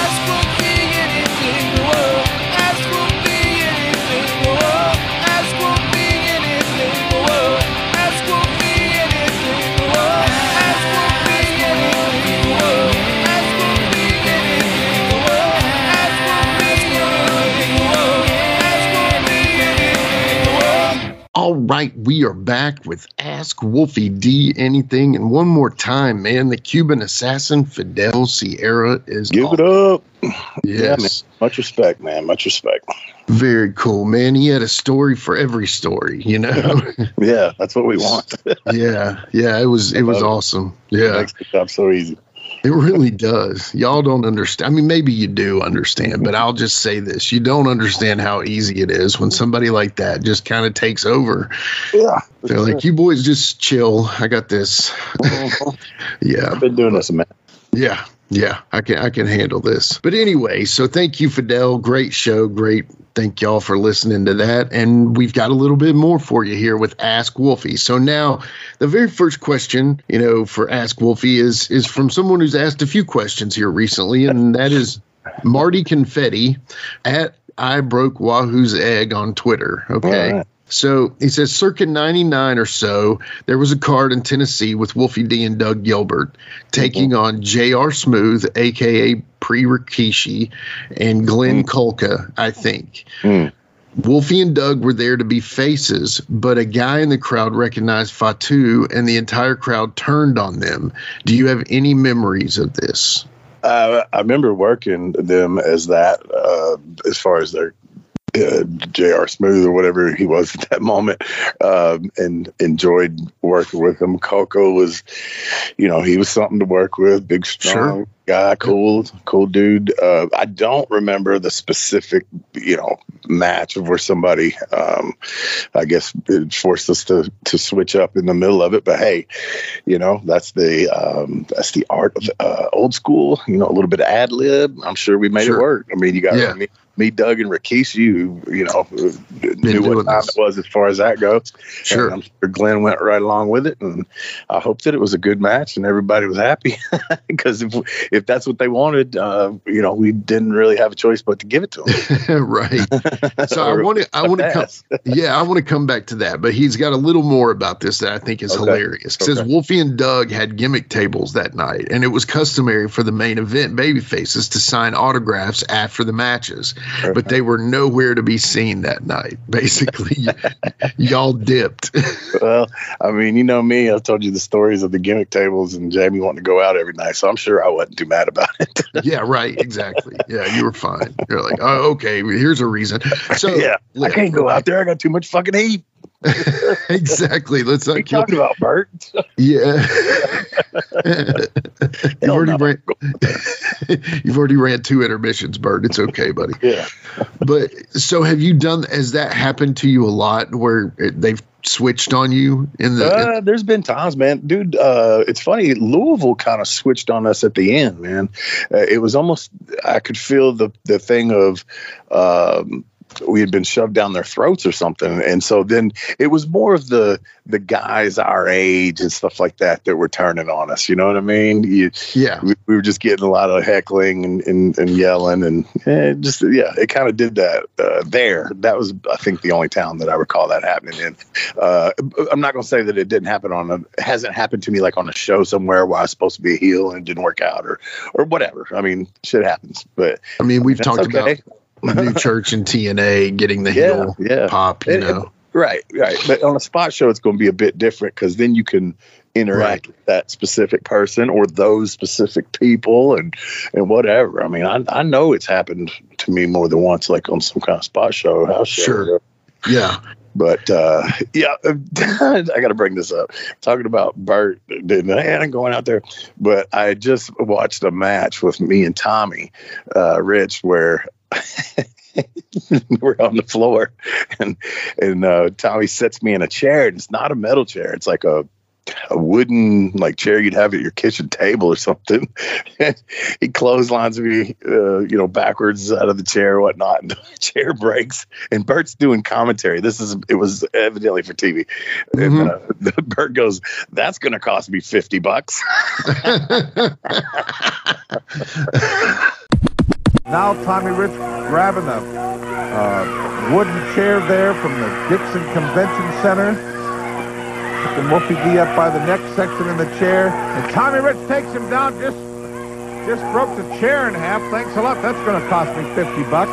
All right, we are back with Ask Wolfie D Anything. And one more time, man, the Cuban Assassin, Fidel Sierra, is Give on. it up. Yes. Yeah, man. Much respect, man. Much respect. Very cool, man. He had a story for every story, you know? Yeah, that's what we want. yeah, yeah, it was it was it. awesome. Yeah. It makes the job so easy. It really does. Y'all don't understand. I mean, maybe you do understand, but I'll just say this. You don't understand how easy it is when somebody like that just kind of takes over. Yeah. They're like, sure. You boys just chill. I got this. Mm-hmm. Yeah. I've been doing this a minute. Yeah. Yeah. I can, I can handle this. But anyway, so thank you, Fidel. Great show. Great. Thank y'all for listening to that. And we've got a little bit more for you here with Ask Wolfie. So now the very first question, you know, for Ask Wolfie is, is from someone who's asked a few questions here recently. And that is Marty Confetti at I Broke Wahoo's Egg on Twitter. Okay. Right. So he says, circa ninety-nine or so, there was a card in Tennessee with Wolfie D and Doug Gilbert taking mm-hmm. on J R. Smooth, a k a. Pre-Rikishi, and Glenn mm. Kolka, I think. Mm. Wolfie and Doug were there to be faces, but a guy in the crowd recognized Fatu, and the entire crowd turned on them. Do you have any memories of this? Uh, I remember working them as that, uh, as far as their Uh, J R. Smooth or whatever he was at that moment, um, and enjoyed working with him. Coco was, you know, he was something to work with. Big, strong sure. guy, cool, cool dude. Uh, I don't remember the specific, you know, match of where somebody, um, I guess, it forced us to to switch up in the middle of it. But hey, you know, that's the um, that's the art of uh, old school. You know, a little bit of ad lib. I'm sure we made sure. it work. I mean, you got yeah. me. Me, Doug, and Rikishi, you, you know, knew what time it was as far as that goes. Sure. And I'm sure Glenn went right along with it. And I hope that it was a good match and everybody was happy. Because if if that's what they wanted, uh, you know, we didn't really have a choice but to give it to them. Right. So I want to, I want to come, yeah, I want to come back to that. But he's got a little more about this that I think is okay. hilarious. It okay. says Wolfie and Doug had gimmick tables that night, and it was customary for the main event babyfaces to sign autographs after the matches. But they were nowhere to be seen that night. Basically, y- y'all dipped. Well, I mean, you know me. I've told you the stories of the gimmick tables and Jamie wanting to go out every night, so I'm sure I wasn't too mad about it. Yeah, right. Exactly. Yeah, you were fine. You're like, oh, okay, here's a reason. So yeah, I can't go out there. I got too much fucking heat. Exactly. Let's not what are you talking about, Bert? Yeah. you've, already ran, you've already ran two intermissions, Bert. It's okay, buddy. Yeah. But so have you done, has that happened to you a lot where they've switched on you in the uh, in- there's been times, man, dude, uh it's funny, Louisville kind of switched on us at the end, man. Uh, it was almost, I could feel the the thing of um we had been shoved down their throats or something. And so then it was more of the the guys our age and stuff like that that were turning on us. You know what I mean? You, yeah. We, we were just getting a lot of heckling and, and, and yelling. And eh, just, yeah, it kind of did that uh, there. That was, I think, the only town that I recall that happening in. Uh, I'm not going to say that it didn't happen on a, it hasn't happened to me like on a show somewhere where I was supposed to be a heel and it didn't work out or, or whatever. I mean, shit happens. But I mean, we've talked okay. about New Church and T N A getting the yeah, heel yeah. pop, you and, know. And, right, right. But on a spot show, it's going to be a bit different because then you can interact Right. with that specific person or those specific people and and whatever. I mean, I I know it's happened to me more than once, like on some kind of spot show, house show. Sure. Yeah. But uh, yeah, I got to bring this up. Talking about Bert, and going out there, but I just watched a match with me and Tommy uh, Rich where we're on the floor, and and uh, Tommy sets me in a chair, and it's not a metal chair; it's like a a wooden like chair you'd have at your kitchen table or something. He clotheslines me, uh, you know, backwards out of the chair, or whatnot, and the chair breaks. And Bert's doing commentary. This is it was evidently for T V. Mm-hmm. And uh, the Bert goes, "That's going to cost me fifty bucks." Now Tommy Rich grabbing the uh, wooden chair there from the Dixon Convention Center. And Wolfie D up by the neck section in the chair. And Tommy Rich takes him down, just just broke the chair in half. Thanks a lot. That's going to cost me fifty bucks.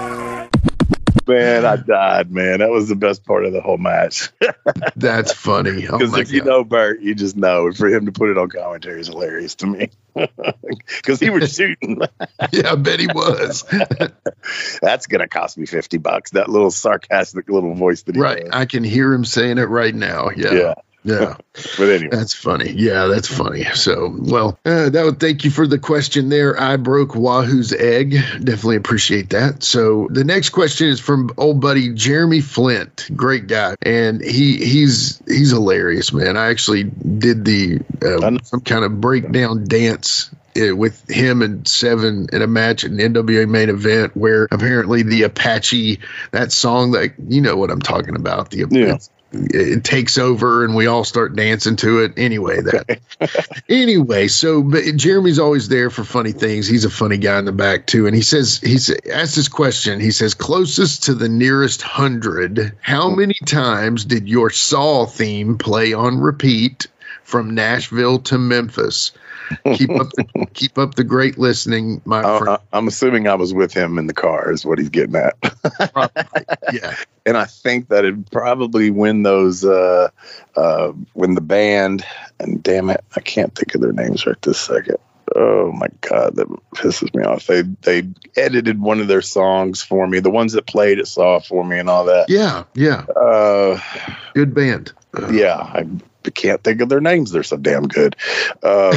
Man, I died, man. That was the best part of the whole match. That's funny. Oh Because my if you God. know Bert, you just know. For him to put it on commentary is hilarious to me. Because he was shooting. Yeah, I bet he was. That's going to cost me fifty bucks. That little sarcastic little voice that he Right. does. I can hear him saying it right now. Yeah. Yeah. Yeah. But anyway. That's funny. Yeah, that's funny. So, well, uh, that would thank you for the question there. I broke Wahoo's egg. Definitely appreciate that. So, the next question is from old buddy Jeremy Flint. Great guy, and he he's he's hilarious, man. I actually did the uh, some kind of breakdown dance uh, with him and Seven in a match at an N W A main event where apparently the Apache, that song, that you know what I'm talking about, the Yeah. it takes over and we all start dancing to it. Anyway, that anyway, so but Jeremy's always there for funny things. He's a funny guy in the back too. And he says, he's asked this question. He says, closest to the nearest hundred, how many times did your Saw theme play on repeat from Nashville to Memphis? Keep up the, keep up the great listening, my Uh, friend. I'm assuming I was with him in the car is what he's getting at. Probably, yeah. And I think that it probably when those, uh, uh, when the band, and damn it, I can't think of their names right this second. Oh my God, that pisses me off. They they edited one of their songs for me, the ones that played at Saw for me and all that. Yeah, yeah. Uh, Good band. Uh, yeah, I can't think of their names. They're so damn good. Um,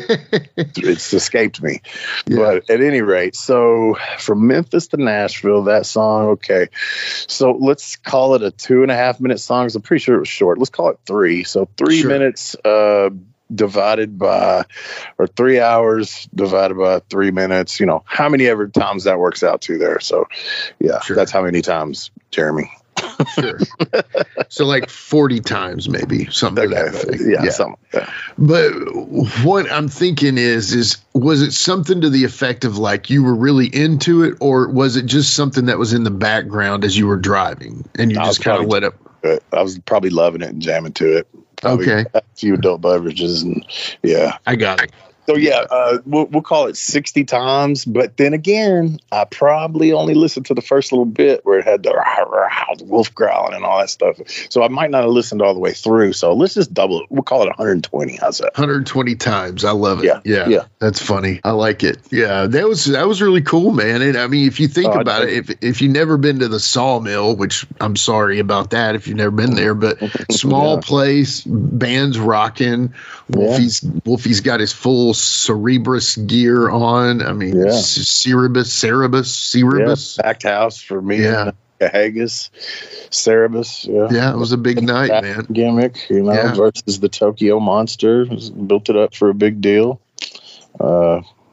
it's escaped me. Yeah. But at any rate, so from Memphis to Nashville, that song, okay. So let's call it a two and a half minute song. I'm pretty sure it was short. Let's call it three. So three Sure. minutes uh, divided by, or three hours divided by three minutes. You know, how many ever times that works out to there. So, yeah, Sure. that's how many times, Jeremy. Sure. So like forty times, maybe something Okay. like that. Yeah, something like that. But what I'm thinking is, is was it something to the effect of like you were really into it, or was it just something that was in the background as you were driving and you I just was kind of probably- let it? But I was probably loving it and jamming to it. Probably Okay. a few adult beverages and yeah. I got it. So yeah, uh, we'll, we'll call it sixty times. But then again, I probably only listened to the first little bit where it had the, rah, rah, the wolf growling and all that stuff. So I might not have listened all the way through. So let's just double it. We'll call it one hundred twenty. How's that? one hundred twenty times. I love it. Yeah, Yeah. yeah. That's funny. I like it. Yeah. That was that was really cool, man. And I mean, if you think Oh, I about know. it, if if you've never been to the Sawmill, which I'm sorry about that if you've never been there, but small Yeah. place, bands rocking, Wolfie's Wolfie's got his full Cerebrus gear on. I mean, Yeah. C- Cerebus, Cerebus, Cerebus. Yeah, packed house for me. Yeah. And Haggis, Cerebus. Yeah. Yeah, it was a big night, That man. Gimmick, you know, Yeah. versus the Tokyo Monster. Built it up for a big deal. Uh,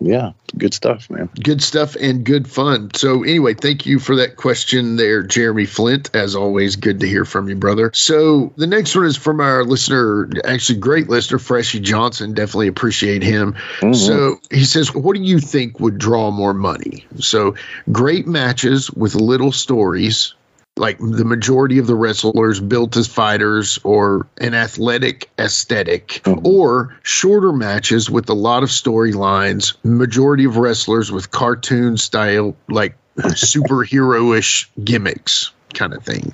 yeah, good stuff, man. Good stuff and good fun. So anyway, thank you for that question there, Jeremy Flint. As always, good to hear from you, brother. So the next one is from our listener, actually great listener, Freshy Johnson. Definitely appreciate him. Mm-hmm. So he says, what do you think would draw more money? So great matches with little stories, like the majority of the wrestlers built as fighters, or an athletic aesthetic, mm-hmm. or shorter matches with a lot of storylines, majority of wrestlers with cartoon style, like superhero-ish gimmicks kind of thing?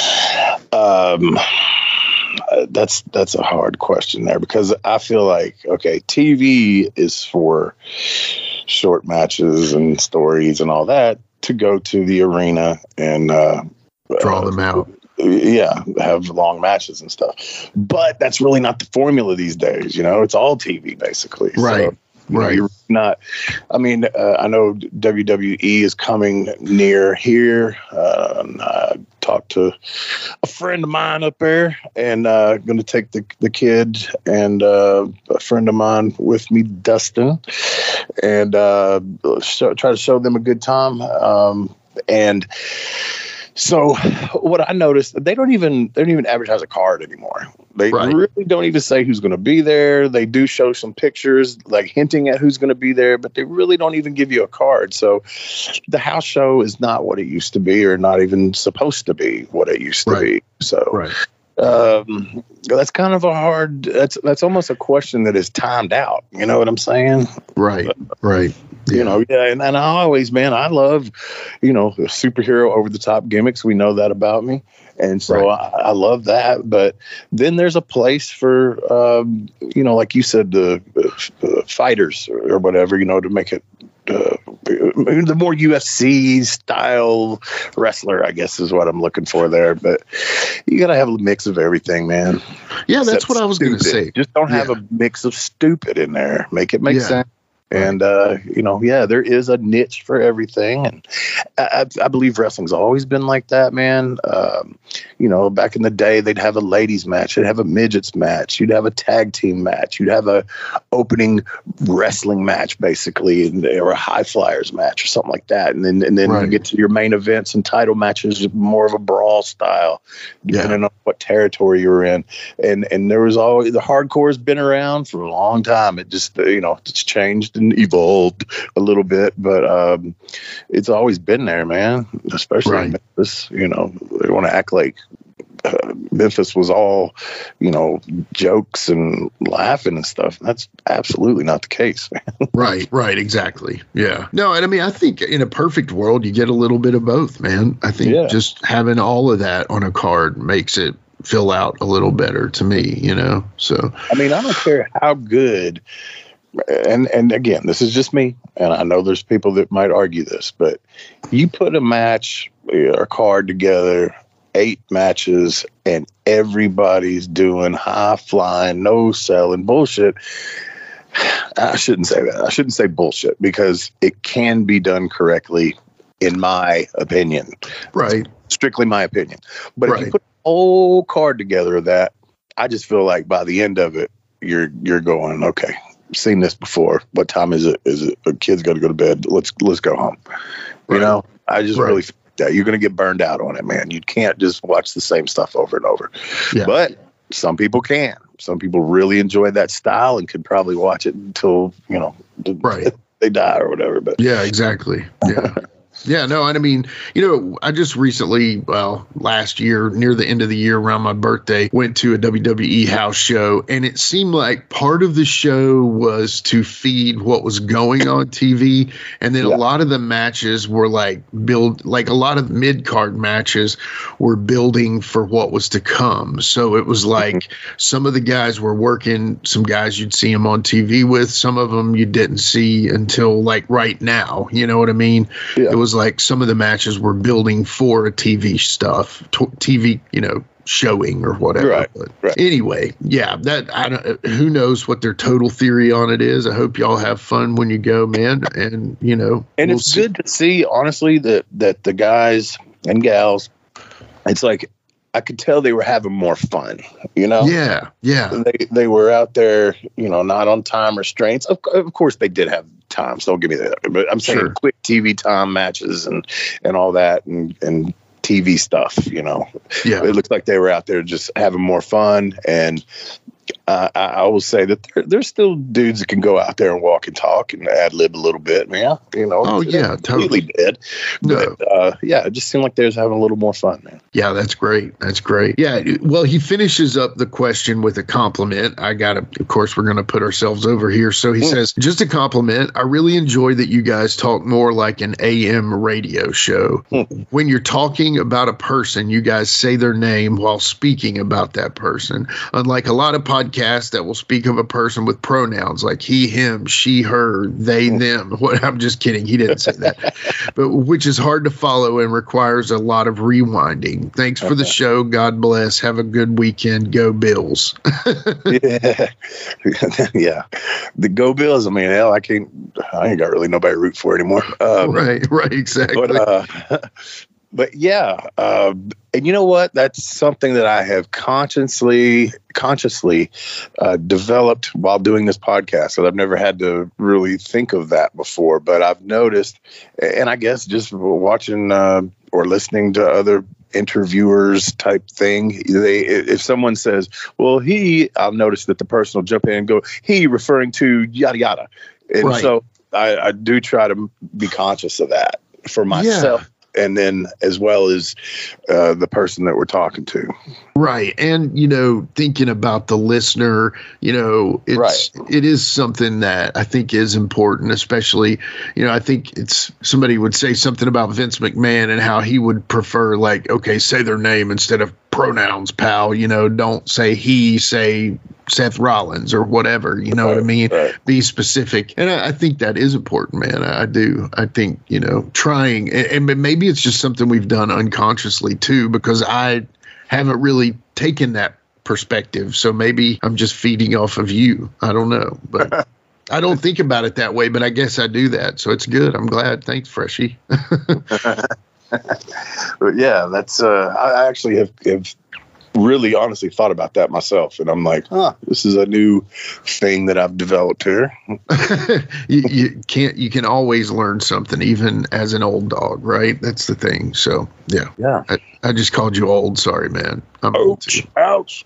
Um, that's, that's a hard question there, because I feel like, okay, T V is for short matches and stories and all that to go to the arena and, uh, draw them out. Uh, yeah, have long matches and stuff. But that's really not the formula these days. You know, it's all T V basically. Right. So, you right. know, you're not. I mean, uh, I know W W E is coming near here. Uh, and I talked to a friend of mine up there, and uh, going to take the the kid and uh, a friend of mine with me, Dustin, and uh, show, try to show them a good time. Um, and So what I noticed, they don't even they don't even advertise a card anymore. They right. really don't even say who's going to be there. They do show some pictures, like hinting at who's going to be there, but they really don't even give you a card. So the house show is not what it used to be, or not even supposed to be what it used to right. be. So right. um, that's kind of a hard. That's that's almost a question that is timed out. You know what I'm saying? Right. But, right. You yeah. know, yeah, and, and I always, man, I love, you know, superhero over the top gimmicks. We know that about me, and so right. I, I love that. But then there's a place for, um, you know, like you said, the uh, fighters or, or whatever, you know, to make it uh, the more U F C style wrestler, I guess, is what I'm looking for there. But you got to have a mix of everything, man. Yeah, that's what I was going to say. Just don't have yeah. a mix of stupid in there. Make it make yeah. sense. And, uh, you know, yeah, there is a niche for everything. And I, I believe wrestling's always been like that, man. Um, you know, back in the day, they'd have a ladies match. They'd have a midgets match. You'd have a tag team match. You'd have a opening wrestling match, basically, or a high flyers match or something like that. And then and then right. you get to your main events and title matches, more of a brawl style, depending yeah. on what territory you're in. And and there was always, the hardcore's been around for a long time. It just, you know, it's changed and evolved a little bit, but um, it's always been there, man. Especially right. in Memphis, you know, they want to act like uh, Memphis was all, you know, jokes and laughing and stuff. That's absolutely not the case, man. Right, right, exactly. Yeah. No, and I mean, I think in a perfect world, you get a little bit of both, man. I think yeah. just having all of that on a card makes it fill out a little better to me, you know? So, I mean, I don't care how good. And and again, this is just me, and I know there's people that might argue this, but you put a match or a card together, eight matches, and everybody's doing high flying, no selling bullshit. I shouldn't say that. I shouldn't say bullshit, because it can be done correctly, in my opinion. Right. It's strictly my opinion. But right. if you put a whole card together of that, I just feel like by the end of it, you're you're going, okay, seen this before. What time is it? Is it a kid's got to go to bed? Let's let's go home. You right. know, I just right. really feel that you're going to get burned out on it, man. You can't just watch the same stuff over and over. Yeah. But some people can. Some people really enjoy that style and could probably watch it until, you know, right. they die or whatever. But yeah, exactly. Yeah. Yeah, no, and I mean, you know, I just recently, well, last year, near the end of the year, around my birthday, went to a W W E house show, and it seemed like part of the show was to feed what was going on T V, and then yeah. a lot of the matches were like build, like a lot of mid-card matches were building for what was to come. So it was like some of the guys were working, some guys you'd see them on T V with, some of them you didn't see until like right now, you know what I mean? Yeah. It was like some of the matches were building for a T V stuff, t- T V, you know, showing or whatever. Right, but right. Anyway, yeah, that I don't. Who knows what their total theory on it is? I hope y'all have fun when you go, man. And you know, and we'll it's see. good to see, honestly, that that the guys and gals, it's like I could tell they were having more fun, you know? Yeah, yeah. They they were out there, you know, not on time restraints. Of, of course, they did have times. Don't give me that. But I'm saying Sure. quick T V time matches and and all that and and T V stuff. You know, Yeah. it looks like they were out there just having more fun. And uh, I, I will say that there, there's still dudes that can go out there and walk and talk and ad lib a little bit. Yeah, you know. Oh, they're yeah, completely totally. dead. No. But uh, yeah, it just seemed like they was having a little more fun, man. Yeah, that's great. That's great. Yeah. Well, he finishes up the question with a compliment. I got to, of course, we're going to put ourselves over here. So he Mm. says, just a compliment. I really enjoy that you guys talk more like an A M radio show. Mm. When you're talking about a person, you guys say their name while speaking about that person. Unlike a lot of podcasts that will speak of a person with pronouns like he, him, she, her, they, them. What? I'm just kidding. He didn't say that. But which is hard to follow and requires a lot of rewinding. Thanks for the show. God bless. Have a good weekend. Go Bills. yeah, yeah. The Go Bills. I mean, hell, I can't. I ain't got really nobody to root for anymore. Um, right, right, exactly. But, uh, but yeah, uh, and you know what? That's something that I have consciously, consciously uh, developed while doing this podcast. That I've never had to really think of that before, but I've noticed, and I guess just watching uh, or listening to other interviewers type thing, they if someone says, well, he, I'll notice that the person will jump in and go, he, referring to yada yada, and Right. so I, I do try to be conscious of that for myself. And then as well as uh, the person that we're talking to. Right. And, you know, thinking about the listener, you know, it's, Right. it is something that I think is important, especially, you know, I think it's somebody would say something about Vince McMahon and how he would prefer, like, okay, say their name instead of pronouns, pal, you know, don't say he, say Seth Rollins or whatever, you know Right, what I mean? right. Be specific. And I, I think that is important, man. I, I do. I think, you know, trying, and, and maybe it's just something we've done unconsciously too, because I haven't really taken that perspective. So maybe I'm just feeding off of you. I don't know, but I don't think about it that way, but I guess I do that. So it's good. I'm glad. Thanks, Freshie. But yeah, that's, uh, I actually have, have really honestly thought about that myself. And I'm like, huh, this is a new thing that I've developed here. you, you can't, you can always learn something, even as an old dog, right? That's the thing. So yeah. Yeah. I, I just called you old. Sorry, man. I'm old too. Ouch.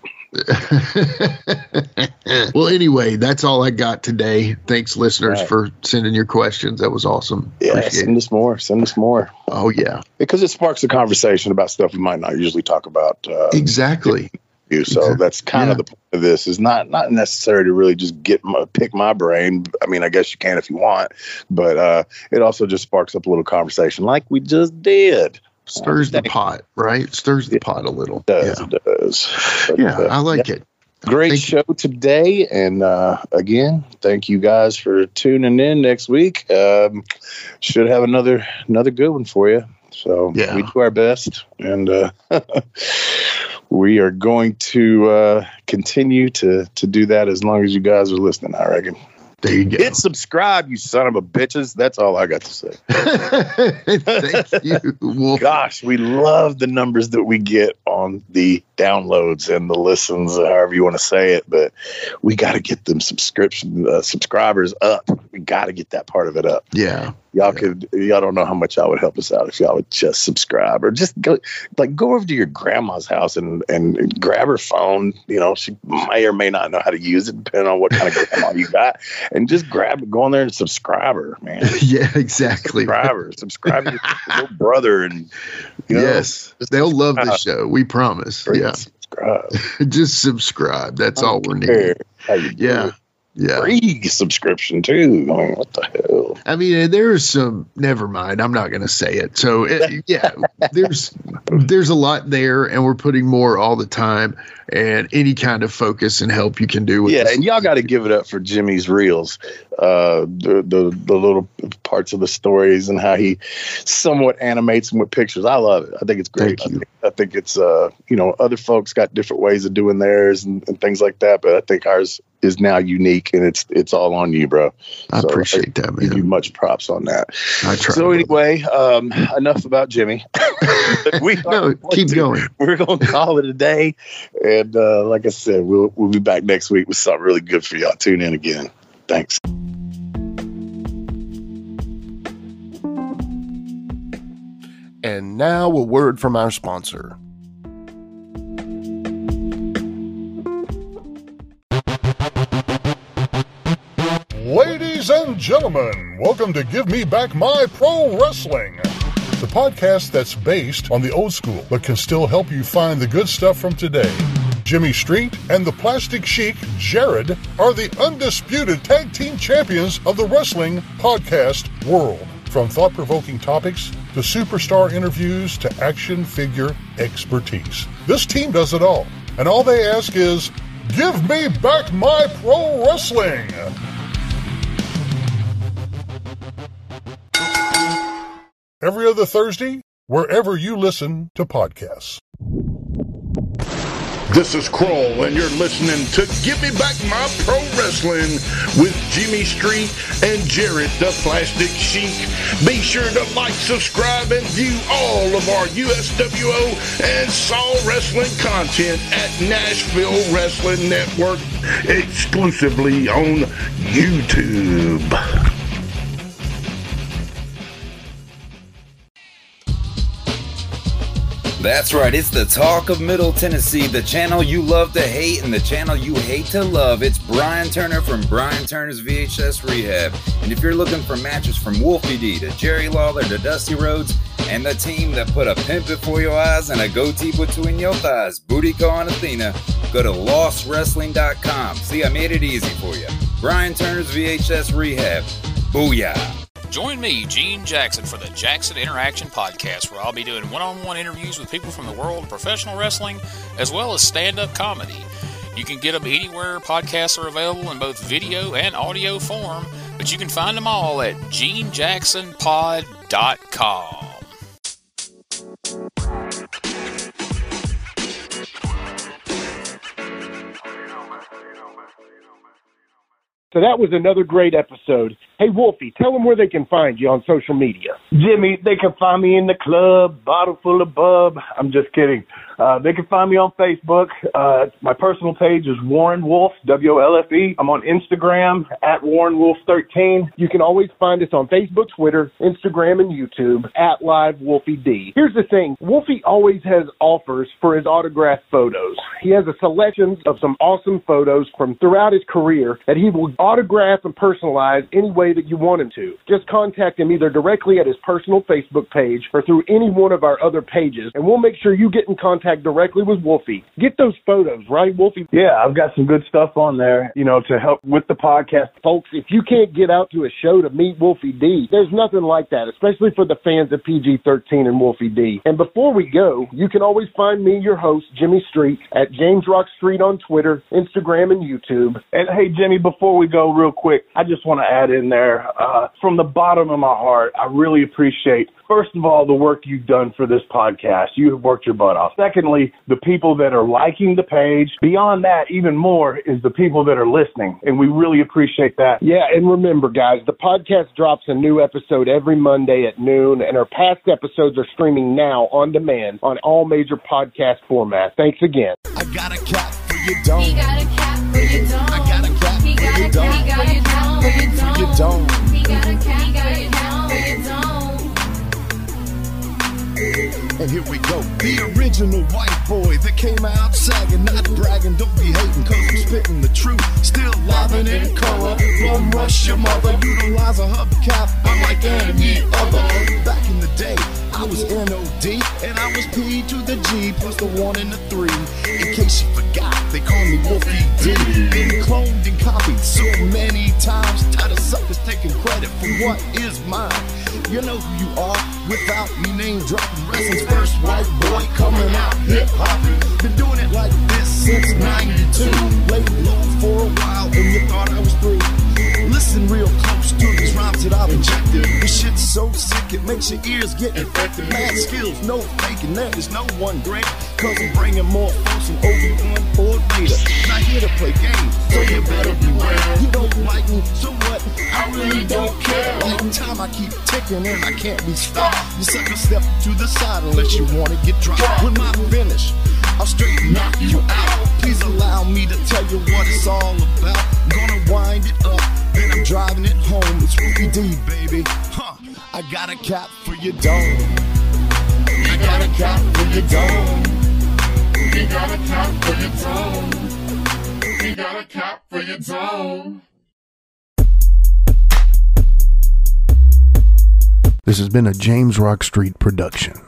Well, anyway, that's all I got today. Thanks, listeners, Right. for sending your questions. That was awesome. Yeah, Appreciate send it. us more. Send us more. Oh, yeah. Because it sparks a conversation about stuff we might not usually talk about. Uh, Exactly. you. So that's kind Yeah. of the point of this, is not not necessary to really just get my, pick my brain. I mean, I guess you can if you want, but uh, it also just sparks up a little conversation like we just did. Stirs the Thank- pot, right? Stirs the pot a little. It does, Yeah, it does. But, yeah, uh, I like it. Great Thank show today. And uh, again, thank you guys for tuning in next week. Um, should have another another good one for you. So Yeah. we do our best. And uh, we are going to uh, continue to, to do that as long as you guys are listening, I reckon. There you go. Hit subscribe, you son of a bitches. That's all I got to say. Thank you, Wolf. Gosh, we love the numbers that we get on the downloads and the listens, however you want to say it. But we got to get them subscription uh, subscribers up. We got to get that part of it up. Yeah. Y'all could, y'all don't know how much y'all would help us out if y'all would just subscribe, or just go, like, go over to your grandma's house and, and grab her phone. You know, she may or may not know how to use it, depending on what kind of grandma you got, and just grab it, go on there and subscribe her, man. Yeah, exactly. Subscribe her, subscribe to your little brother, and you know, Yes, they'll love the show. We promise. Yeah, subscribe. just subscribe. That's all we're Care needing. how you do Yeah. it. Yeah. Free subscription too. I mean, what the hell? I mean, there's some. Never mind. I'm not going to say it. So it, yeah, there's there's a lot there, and we're putting more all the time. And any kind of focus and help you can do with Yeah, this. and y'all got to give it up for Jimmy's reels, uh, the, the the little parts of the stories and how he somewhat animates them with pictures. I love it. I think it's great. Thank you. I think, I think it's uh, you know, other folks got different ways of doing theirs and, and things like that, but I think ours is now unique, and it's it's all on you, bro. I so appreciate I, that, man. Give you much props on that. I try. So anyway, um, enough about Jimmy. we no, keep to, going. We're going to call it a day, and uh, like I said, we'll we'll be back next week with something really good for y'all. Tune in again. Thanks. And now a word from our sponsor. Ladies and gentlemen, welcome to Give Me Back My Pro Wrestling, the podcast that's based on the old school but can still help you find the good stuff from today. Jimmy Street and the Plastic Sheik, Jared, are the undisputed tag team champions of the wrestling podcast world. From thought-provoking topics to superstar interviews to action figure expertise. This team does it all, and all they ask is, give me back my pro wrestling! Every other Thursday, wherever you listen to podcasts. This is Kroll, and you're listening to Give Me Back My Pro Wrestling with Jimmy Street and Jared the Plastic Sheik. Be sure to like, subscribe, and view all of our U S W O and Saw Wrestling content at Nashville Wrestling Network, exclusively on YouTube. That's right, it's the talk of Middle Tennessee, the channel you love to hate and the channel you hate to love. It's Brian Turner from Brian Turner's V H S Rehab. And if you're looking for matches from Wolfie D to Jerry Lawler to Dusty Rhodes and the team that put a pimp before your eyes and a goatee between your thighs, Booty Call and Athena, go to lost wrestling dot com. See, I made it easy for you. Brian Turner's V H S Rehab. Booyah. Join me, Gene Jackson, for the Jackson Interaction Podcast, where I'll be doing one-on-one interviews with people from the world of professional wrestling, as well as stand-up comedy. You can get them anywhere podcasts are available in both video and audio form, but you can find them all at gene jackson pod dot com. So that was another great episode. Hey, Wolfie, tell them where they can find you on social media. Jimmy, they can find me in the club, bottle full of bub. I'm just kidding. Uh, they can find me on Facebook. Uh, my personal page is Warren Wolf, W O L F E. I'm on Instagram, at Warren Wolf thirteen. You can always find us on Facebook, Twitter, Instagram, and YouTube, at Live Wolfie D. Here's the thing. Wolfie always has offers for his autographed photos. He has a selection of some awesome photos from throughout his career that he will autograph and personalize any way that you want him to. Just contact him either directly at his personal Facebook page or through any one of our other pages, and we'll make sure you get in contact directly with Wolfie. Get those photos, right, Wolfie? Yeah, I've got some good stuff on there, you know, to help with the podcast. Folks, if you can't get out to a show to meet Wolfie D, there's nothing like that, especially for the fans of P G thirteen and Wolfie D. And before we go, you can always find me, your host, Jimmy Street, at James Rock Street on Twitter, Instagram, and YouTube. And hey, Jimmy, before we go real quick, I just want to add in there, uh, from the bottom of my heart, I really appreciate, first of all, the work you've done for this podcast. You have worked your butt off. Secondly, the people that are liking the page. Beyond that, even more, is the people that are listening, and we really appreciate that. Yeah, and remember, guys, the podcast drops a new episode every Monday at noon, and our past episodes are streaming now on demand on all major podcast formats. Thanks again. I got a cap for your dome. He got a cap for your dome. I got a cap he for got your a dome. He got a cap for your dome. For your dome. He got a cap he got a cap for your dome. And here we go. The original white boy that came out sagging, not bragging, don't be hating, cause I'm spitting the truth. Still livin' in color. Bum rush your mother, utilize a hubcap, unlike any other. Back in the day, I was N O D, and I was P to the G, plus the one and the three. In case you forgot, they call me Wolfie D. Been cloned and copied so many times, tired of suckers taking credit for what is mine. You know who you are without me name dropping. Wrestling's first white boy coming out hip hop. Been doing it like this since ninety-two. Laid low for a while and you thought I was through. Listen real close to these rhymes that I've injected. This shit's so sick it makes your ears get infected. Mad skills, no faking, there is no one great. Cause I'm bringing more folks and Obi-Wan or later. Not here to play games, so you better beware. You don't like me, so what? I really don't care. Like time I keep ticking and I can't be stopped. You sucker step to the side unless you wanna get dropped. When I finish, I'll straight knock you out. Please allow me to tell you what it's all about. I'm gonna wind it up, then I'm driving it home. It's Wolfie D, baby. Huh. I got a cap for your dome. I got a cap for your dome. We got a cap for your dome. We got a cap for your dome. This has been a James Rock Street production.